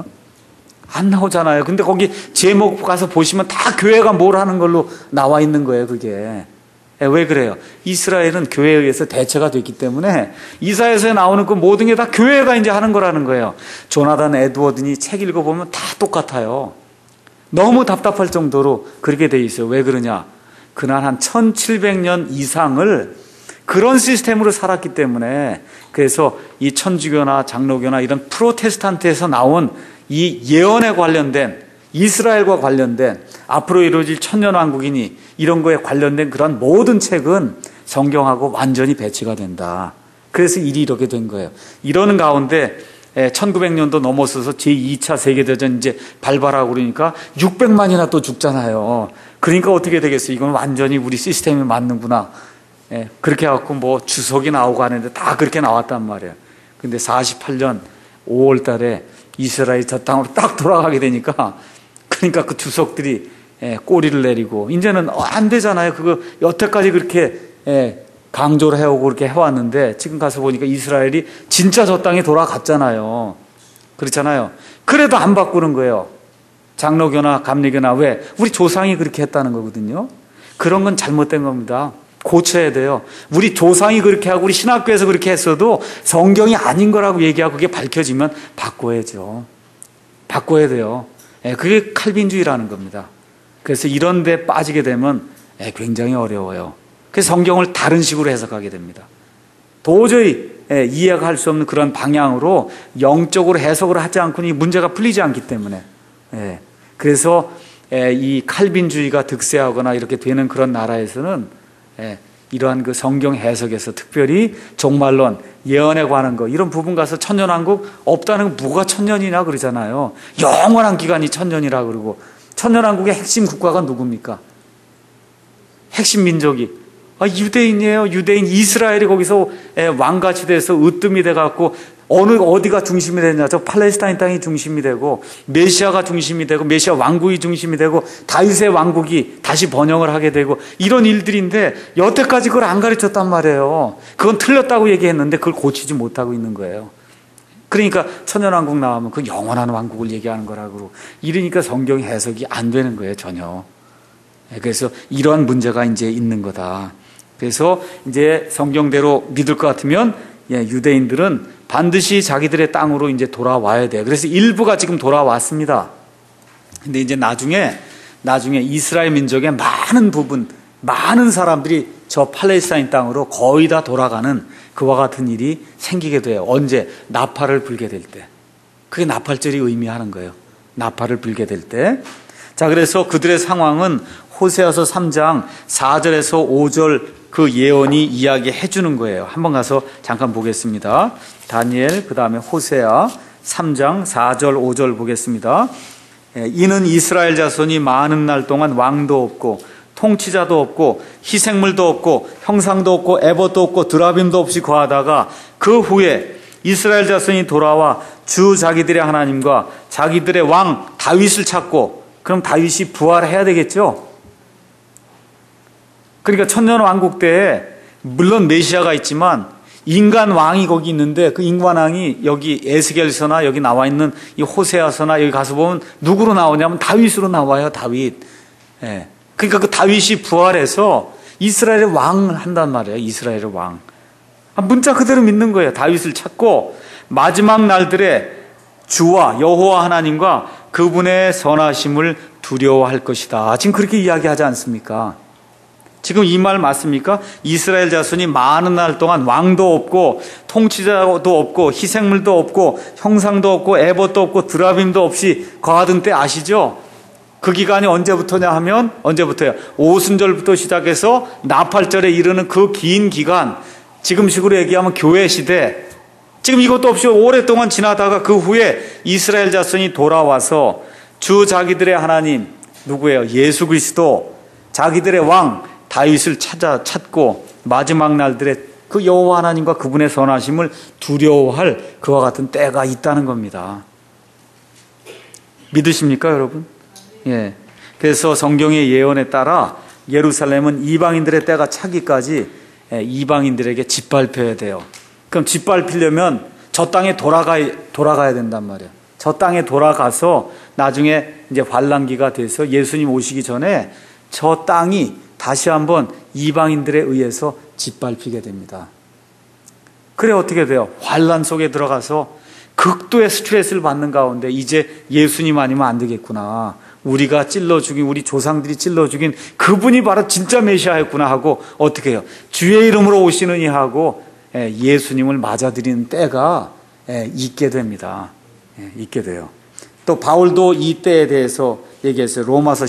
안 나오잖아요. 근데 거기 제목 가서 보시면 다 교회가 뭘 하는 걸로 나와 있는 거예요, 그게. 왜 그래요? 이스라엘은 교회에 의해서 대체가 됐기 때문에 이사야서에 나오는 그 모든 게 다 교회가 이제 하는 거라는 거예요. 조나단 에드워든이 책 읽어보면 다 똑같아요. 너무 답답할 정도로 그렇게 돼 있어요. 왜 그러냐? 그날 한 1700년 이상을 그런 시스템으로 살았기 때문에 그래서 이 천주교나 장로교나 이런 프로테스탄트에서 나온 이 예언에 관련된 이스라엘과 관련된 앞으로 이루어질 천년왕국이니 이런 거에 관련된 그런 모든 책은 성경하고 완전히 배치가 된다. 그래서 일이 이렇게 된 거예요. 이러는 가운데 1900년도 넘어서서 제2차 세계대전 이제 발발하고 그러니까 600만이나 또 죽잖아요. 그러니까 어떻게 되겠어요? 이건 완전히 우리 시스템에 맞는구나. 그렇게 해갖고 뭐 주석이 나오고 하는데 다 그렇게 나왔단 말이에요. 근데 48년 5월 달에 이스라엘 저 땅으로 딱 돌아가게 되니까 그러니까 그 주석들이 꼬리를 내리고 이제는 안 되잖아요. 그거 여태까지 그렇게 강조를 해오고 그렇게 해왔는데 지금 가서 보니까 이스라엘이 진짜 저 땅에 돌아갔잖아요. 그렇잖아요. 그래도 안 바꾸는 거예요. 장로교나 감리교나. 왜? 우리 조상이 그렇게 했다는 거거든요. 그런 건 잘못된 겁니다. 고쳐야 돼요. 우리 조상이 그렇게 하고 우리 신학교에서 그렇게 했어도 성경이 아닌 거라고 얘기하고 그게 밝혀지면 바꿔야죠. 바꿔야 돼요. 그게 칼빈주의라는 겁니다. 그래서 이런 데 빠지게 되면 굉장히 어려워요. 그래서 성경을 다른 식으로 해석하게 됩니다. 도저히 이해가 할 수 없는 그런 방향으로 영적으로 해석을 하지 않고는 이 문제가 풀리지 않기 때문에. 그래서 이 칼빈주의가 득세하거나 이렇게 되는 그런 나라에서는 이러한 그 성경 해석에서 특별히 종말론, 예언에 관한 거 이런 부분 가서 천년왕국 없다는 거 뭐가 천년이냐 그러잖아요. 영원한 기간이 천년이라 그러고 천년왕국의 핵심 국가가 누굽니까? 핵심 민족이 유대인이에요. 유대인 이스라엘이 거기서 왕같이 돼서 으뜸이 돼갖고 어디가 중심이 되냐? 저 팔레스타인 땅이 중심이 되고 메시아가 중심이 되고 메시아 왕국이 중심이 되고 다윗의 왕국이 다시 번영을 하게 되고 이런 일들인데 여태까지 그걸 안 가르쳤단 말이에요. 그건 틀렸다고 얘기했는데 그걸 고치지 못하고 있는 거예요. 그러니까 천년왕국 나오면 그 영원한 왕국을 얘기하는 거라고 이러니까 성경 해석이 안 되는 거예요, 전혀. 그래서 이러한 문제가 이제 있는 거다. 그래서 이제 성경대로 믿을 것 같으면 유대인들은 반드시 자기들의 땅으로 이제 돌아와야 돼요. 그래서 일부가 지금 돌아왔습니다. 근데 이제 나중에 이스라엘 민족의 많은 부분, 많은 사람들이 저 팔레스타인 땅으로 거의 다 돌아가는 그와 같은 일이 생기게 돼요. 언제? 나팔을 불게 될 때. 그게 나팔절이 의미하는 거예요. 나팔을 불게 될 때. 자, 그래서 그들의 상황은 호세아서 3장 4절에서 5절 그 예언이 이야기해 주는 거예요. 한번 가서 잠깐 보겠습니다. 다니엘, 그 다음에 호세아 3장 4절 5절 보겠습니다. 이는 이스라엘 자손이 많은 날 동안 왕도 없고 통치자도 없고 희생물도 없고 형상도 없고 에봇도 없고 드라빔도 없이 거하다가 그 후에 이스라엘 자손이 돌아와 주 자기들의 하나님과 자기들의 왕 다윗을 찾고, 그럼 다윗이 부활해야 되겠죠. 그러니까 천년왕국 때에 물론 메시아가 있지만 인간 왕이 거기 있는데, 그 인간 왕이 여기 에스겔서나 여기 나와 있는 이 호세아서나 여기 가서 보면 누구로 나오냐면 다윗으로 나와요. 다윗. 예. 그러니까 그 다윗이 부활해서 이스라엘의 왕을 한단 말이에요. 이스라엘의 왕. 문자 그대로 믿는 거예요. 다윗을 찾고 마지막 날들에 주와 여호와 하나님과 그분의 선하심을 두려워할 것이다. 지금 그렇게 이야기하지 않습니까? 지금 이 말 맞습니까? 이스라엘 자손이 많은 날 동안 왕도 없고 통치자도 없고 희생물도 없고 형상도 없고 에봇도 없고 드라빔도 없이 거하던 때 아시죠? 그 기간이 언제부터냐 하면, 언제부터요? 오순절부터 시작해서 나팔절에 이르는 그 긴 기간, 지금식으로 얘기하면 교회 시대. 지금 이것도 없이 오랫동안 지나다가 그 후에 이스라엘 자손이 돌아와서 주 자기들의 하나님, 누구예요? 예수 그리스도, 자기들의 왕 다윗을 찾고 마지막 날들에 그 여호와 하나님과 그분의 선하심을 두려워할 그와 같은 때가 있다는 겁니다. 믿으십니까, 여러분? 예. 그래서 성경의 예언에 따라 예루살렘은 이방인들의 때가 차기까지 이방인들에게 짓밟혀야 돼요. 그럼 짓밟히려면 저 땅에 돌아가야 된단 말이에요. 저 땅에 돌아가서 나중에 이제 환란기가 돼서 예수님 오시기 전에 저 땅이 다시 한번 이방인들에 의해서 짓밟히게 됩니다. 그래 어떻게 돼요? 환란 속에 들어가서 극도의 스트레스를 받는 가운데 이제 예수님 아니면 안 되겠구나. 우리가 찔러 죽인, 우리 조상들이 찔러 죽인 그분이 바로 진짜 메시아였구나 하고 어떻게 해요? 주의 이름으로 오시느니 하고 예수님을 맞아들이는 때가 있게 됩니다. 있게 돼요. 또 바울도 이 때에 대해서 얘기했어요. 로마서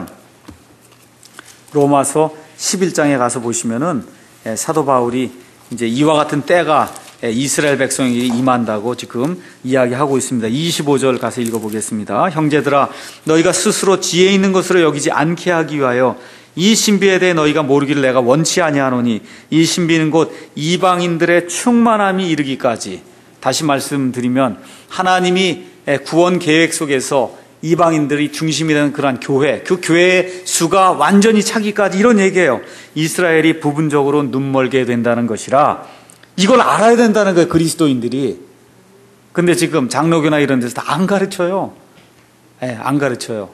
11장에 가서 보시면은 사도 바울이 이제 이와 같은 때가 이스라엘 백성에게 임한다고 지금 이야기하고 있습니다. 25절 가서 읽어보겠습니다. 형제들아, 너희가 스스로 지혜 있는 것으로 여기지 않게 하기 위하여 이 신비에 대해 너희가 모르기를 내가 원치 아니하노니, 이 신비는 곧 이방인들의 충만함이 이르기까지. 다시 말씀드리면 하나님이 구원 계획 속에서 이방인들이 중심이 되는 그러한 교회, 그 교회의 수가 완전히 차기까지, 이런 얘기예요. 이스라엘이 부분적으로 눈멀게 된다는 것이라 이걸 알아야 된다는 거예요, 그리스도인들이. 근데 지금 장로교나 이런 데서 다 안 가르쳐요. 안 가르쳐요.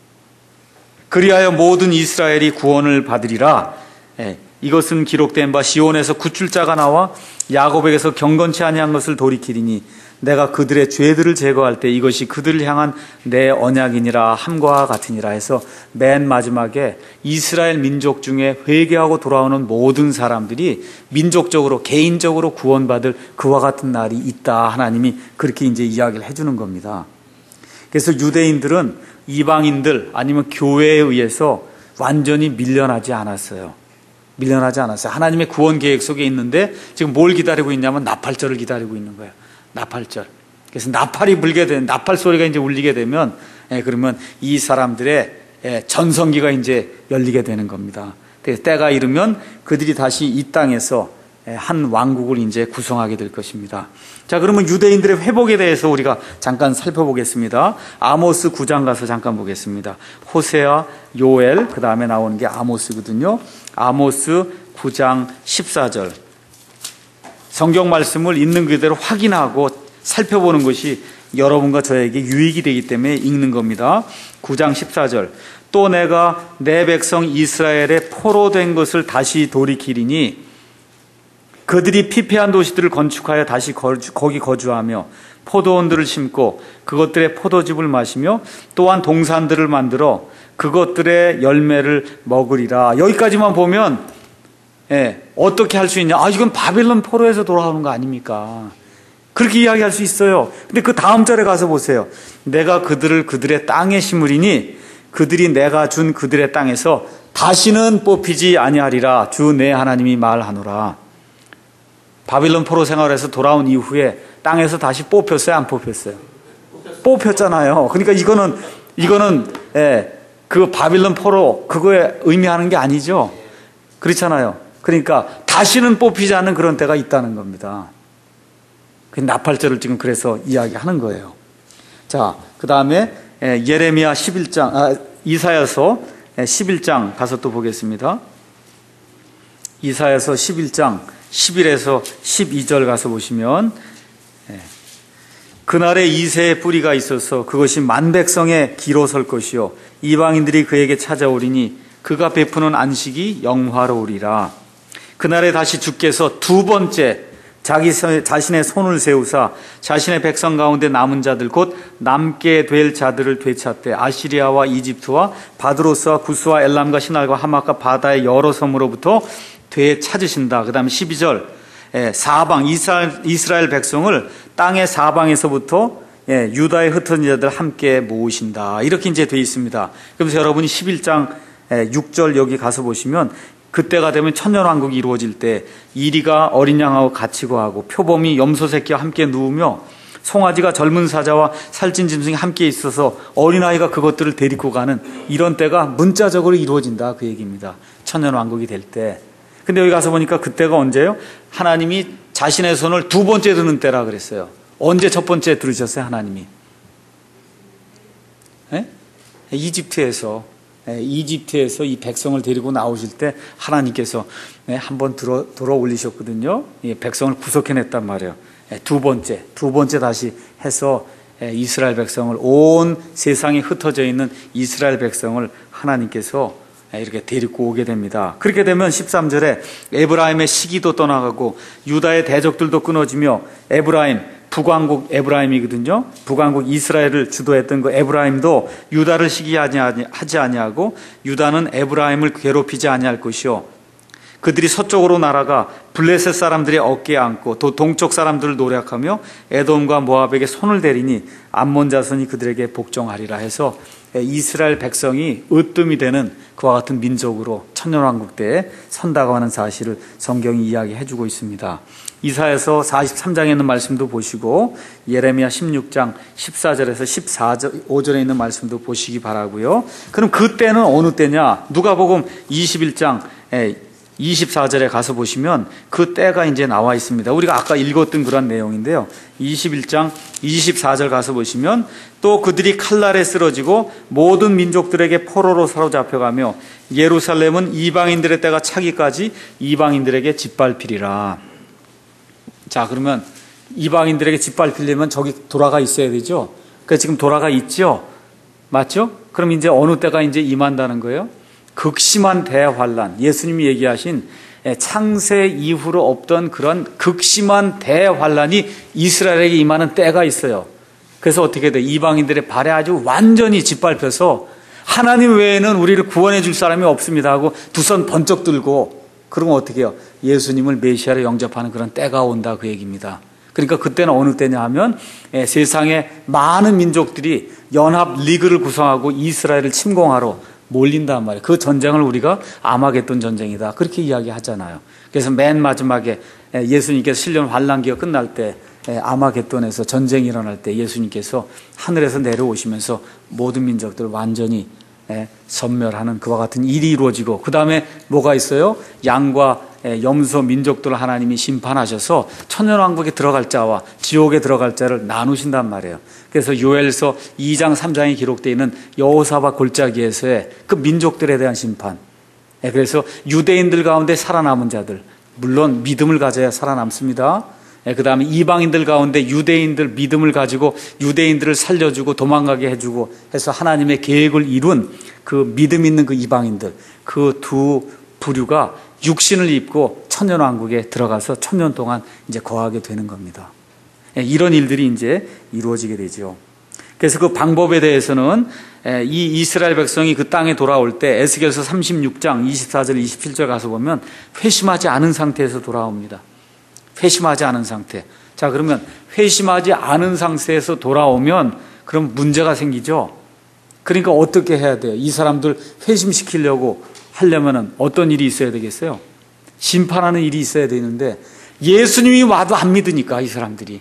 그리하여 모든 이스라엘이 구원을 받으리라. 이것은 기록된 바 시온에서 구출자가 나와 야곱에게서 경건치 아니한 것을 돌이키리니 내가 그들의 죄들을 제거할 때 이것이 그들을 향한 내 언약이니라 함과 같으니라 해서 맨 마지막에 이스라엘 민족 중에 회개하고 돌아오는 모든 사람들이 민족적으로 개인적으로 구원받을 그와 같은 날이 있다. 하나님이 그렇게 이제 이야기를 해주는 겁니다. 그래서 유대인들은 이방인들 아니면 교회에 의해서 완전히 밀려나지 않았어요. 하나님의 구원 계획 속에 있는데 지금 뭘 기다리고 있냐면 나팔절을 기다리고 있는 거예요. 나팔절. 그래서 나팔이 불게 되는, 나팔 소리가 이제 울리게 되면 그러면 이 사람들의 전성기가 이제 열리게 되는 겁니다. 그래서 때가 이르면 그들이 다시 이 땅에서 한 왕국을 이제 구성하게 될 것입니다. 자, 그러면 유대인들의 회복에 대해서 우리가 잠깐 살펴보겠습니다. 아모스 9장 가서 잠깐 보겠습니다. 호세아, 요엘, 그 다음에 나오는 게 아모스거든요. 아모스 9장 14절. 성경 말씀을 있는 그대로 확인하고 살펴보는 것이 여러분과 저에게 유익이 되기 때문에 읽는 겁니다. 9장 14절. 또 내가 내 백성 이스라엘의 포로된 것을 다시 돌이키리니 그들이 피폐한 도시들을 건축하여 다시 거기 거주하며 포도원들을 심고 그것들의 포도즙을 마시며 또한 동산들을 만들어 그것들의 열매를 먹으리라. 여기까지만 보면 어떻게 할 수 있냐? 이건 바벨론 포로에서 돌아오는 거 아닙니까? 그렇게 이야기할 수 있어요. 근데 그 다음 절에 가서 보세요. 내가 그들을 그들의 땅에 심으리니 그들이 내가 준 그들의 땅에서 다시는 뽑히지 아니하리라. 주 내 하나님이 말하노라. 바빌론 포로 생활에서 돌아온 이후에 땅에서 다시 뽑혔어요, 안 뽑혔어요? 뽑혔잖아요. 그러니까 이거는 그 바빌론 포로 그거에 의미하는 게 아니죠. 그렇잖아요. 그러니까 다시는 뽑히지 않는 그런 때가 있다는 겁니다. 그 나팔절을 지금 그래서 이야기하는 거예요. 자, 그 다음에 예레미야 11장, 이사야서 11장 가서 또 보겠습니다. 이사야서 11장 11에서 12절 가서 보시면, 그날에 이새의 뿌리가 있어서 그것이 만백성의 기로 설 것이요 이방인들이 그에게 찾아오리니 그가 베푸는 안식이 영화로우리라. 그날에 다시 주께서 두 번째 자신의 손을 세우사 자신의 백성 가운데 남은 자들 곧 남게 될 자들을 되찾되 아시리아와 이집트와 바드로스와 구스와 엘람과 시날과 하맛과 바다의 여러 섬으로부터 되찾으신다. 그 다음에 12절 사방 이스라엘 백성을 땅의 사방에서부터 유다의 흩어진 자들 함께 모으신다. 이렇게 이제 되어 있습니다. 그래서 여러분이 11장 6절 여기 가서 보시면 그때가 되면 천년왕국이 이루어질 때 이리가 어린 양하고 같이 거하고 표범이 염소 새끼와 함께 누우며 송아지가 젊은 사자와 살찐 짐승이 함께 있어서 어린아이가 그것들을 데리고 가는 이런 때가 문자적으로 이루어진다 그 얘기입니다. 천년왕국이 될 때. 근데 여기 가서 보니까 그때가 언제예요? 하나님이 자신의 손을 두 번째 드는 때라 그랬어요. 언제 첫 번째 들으셨어요, 하나님이? 이집트에서 이 백성을 데리고 나오실 때 하나님께서 한번 들어 올리셨거든요. 백성을 구속해냈단 말이에요. 두 번째 다시 해서 이스라엘 백성을 온 세상에 흩어져 있는 이스라엘 백성을 하나님께서 이렇게 데리고 오게 됩니다. 그렇게 되면 13절에 에브라임의 시기도 떠나가고 유다의 대적들도 끊어지며 에브라임, 북왕국 에브라임이거든요. 북왕국 이스라엘을 주도했던 그 에브라임도 유다를 시기하지 아니하고 유다는 에브라임을 괴롭히지 아니할 것이요 그들이 서쪽으로 날아가 블레셋 사람들의 어깨에 앉고 또 동쪽 사람들을 노략하며 에돔과 모압에게 손을 대리니 암몬 자손이 그들에게 복종하리라 해서 이스라엘 백성이 으뜸이 되는 그와 같은 민족으로 천년왕국 때에 선다고 하는 사실을 성경이 이야기해주고 있습니다. 이사야서 43장에 있는 말씀도 보시고 예레미야 16장 14절에서 15절에 있는 말씀도 보시기 바라고요. 그럼 그때는 어느 때냐? 누가복음 21장 24절에 가서 보시면 그 때가 이제 나와 있습니다. 우리가 아까 읽었던 그런 내용인데요. 21장 24절 가서 보시면 또 그들이 칼날에 쓰러지고 모든 민족들에게 포로로 사로잡혀가며 예루살렘은 이방인들의 때가 차기까지 이방인들에게 짓밟히리라. 자, 그러면 이방인들에게 짓밟히려면 저기 돌아가 있어야 되죠. 그러니까 지금 돌아가 있죠. 맞죠? 그럼 이제 어느 때가 이제 임한다는 거예요? 극심한 대환란, 예수님이 얘기하신 창세 이후로 없던 그런 극심한 대환란이 이스라엘에게 임하는 때가 있어요. 그래서 어떻게 돼? 이방인들의 발에 아주 완전히 짓밟혀서 하나님 외에는 우리를 구원해 줄 사람이 없습니다 하고 두 손 번쩍 들고 그러면 어떻게 해요? 예수님을 메시아로 영접하는 그런 때가 온다 그 얘기입니다. 그러니까 그때는 어느 때냐 하면 세상의 많은 민족들이 연합 리그를 구성하고 이스라엘을 침공하러 몰린단 말이에요. 그 전쟁을 우리가 아마겟돈 전쟁이다 그렇게 이야기하잖아요. 그래서 맨 마지막에 예수님께서 실년 환란기가 끝날 때 아마겟돈에서 전쟁이 일어날 때 예수님께서 하늘에서 내려오시면서 모든 민족들을 완전히 섬멸하는 그와 같은 일이 이루어지고 그 다음에 뭐가 있어요? 양과 염소 민족들을 하나님이 심판하셔서 천년왕국에 들어갈 자와 지옥에 들어갈 자를 나누신단 말이에요. 그래서 요엘서 2장 3장에 기록되어 있는 여호사밧 골짜기에서의 그 민족들에 대한 심판. 그래서 유대인들 가운데 살아남은 자들, 물론 믿음을 가져야 살아남습니다. 그 다음에 이방인들 가운데 유대인들 믿음을 가지고 유대인들을 살려주고 도망가게 해주고 해서 하나님의 계획을 이룬 그 믿음 있는 그 이방인들, 그 두 부류가 육신을 입고 천년왕국에 들어가서 천년 동안 이제 거하게 되는 겁니다. 이런 일들이 이제 이루어지게 되죠. 그래서 그 방법에 대해서는 이 이스라엘 백성이 그 땅에 돌아올 때 에스겔서 36장 24절 27절 가서 보면 회심하지 않은 상태에서 돌아옵니다. 회심하지 않은 상태. 자, 그러면 회심하지 않은 상태에서 돌아오면 그럼 문제가 생기죠. 그러니까 어떻게 해야 돼요? 이 사람들 회심시키려고 하려면 어떤 일이 있어야 되겠어요? 심판하는 일이 있어야 되는데 예수님이 와도 안 믿으니까 이 사람들이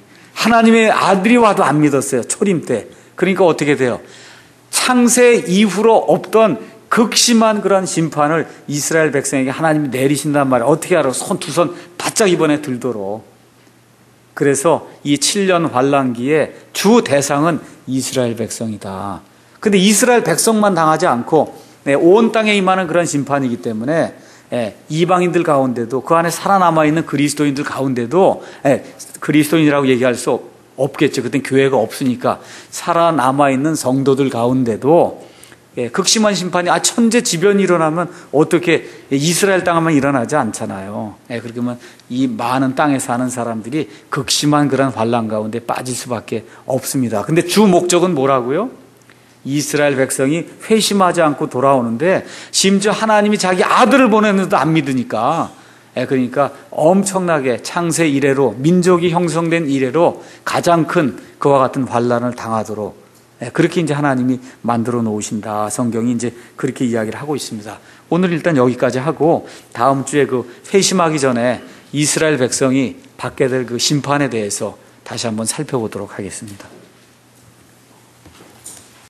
하나님의 아들이 와도 안 믿었어요. 초림 때. 그러니까 어떻게 돼요? 창세 이후로 없던 극심한 그런 심판을 이스라엘 백성에게 하나님이 내리신단 말이에요. 어떻게 알아? 두 손 바짝 이번에 들도록. 그래서 이 7년 환란기에 주 대상은 이스라엘 백성이다. 근데 이스라엘 백성만 당하지 않고 온 땅에 임하는 그런 심판이기 때문에 이방인들 가운데도 그 안에 살아남아 있는 그리스도인들 가운데도 그리스도인이라고 얘기할 수 없겠죠. 그땐 교회가 없으니까 살아남아 있는 성도들 가운데도 극심한 심판이 천재지변이 일어나면 어떻게 이스라엘 땅에만 일어나지 않잖아요. 그러면 이 많은 땅에 사는 사람들이 극심한 그런 환난 가운데 빠질 수밖에 없습니다. 근데 주 목적은 뭐라고요? 이스라엘 백성이 회심하지 않고 돌아오는데 심지어 하나님이 자기 아들을 보냈는데도 안 믿으니까 그러니까 엄청나게 창세 이래로 민족이 형성된 이래로 가장 큰 그와 같은 환난을 당하도록 그렇게 이제 하나님이 만들어 놓으신다. 성경이 이제 그렇게 이야기를 하고 있습니다. 오늘 일단 여기까지 하고 다음 주에 그 회심하기 전에 이스라엘 백성이 받게 될 그 심판에 대해서 다시 한번 살펴보도록 하겠습니다.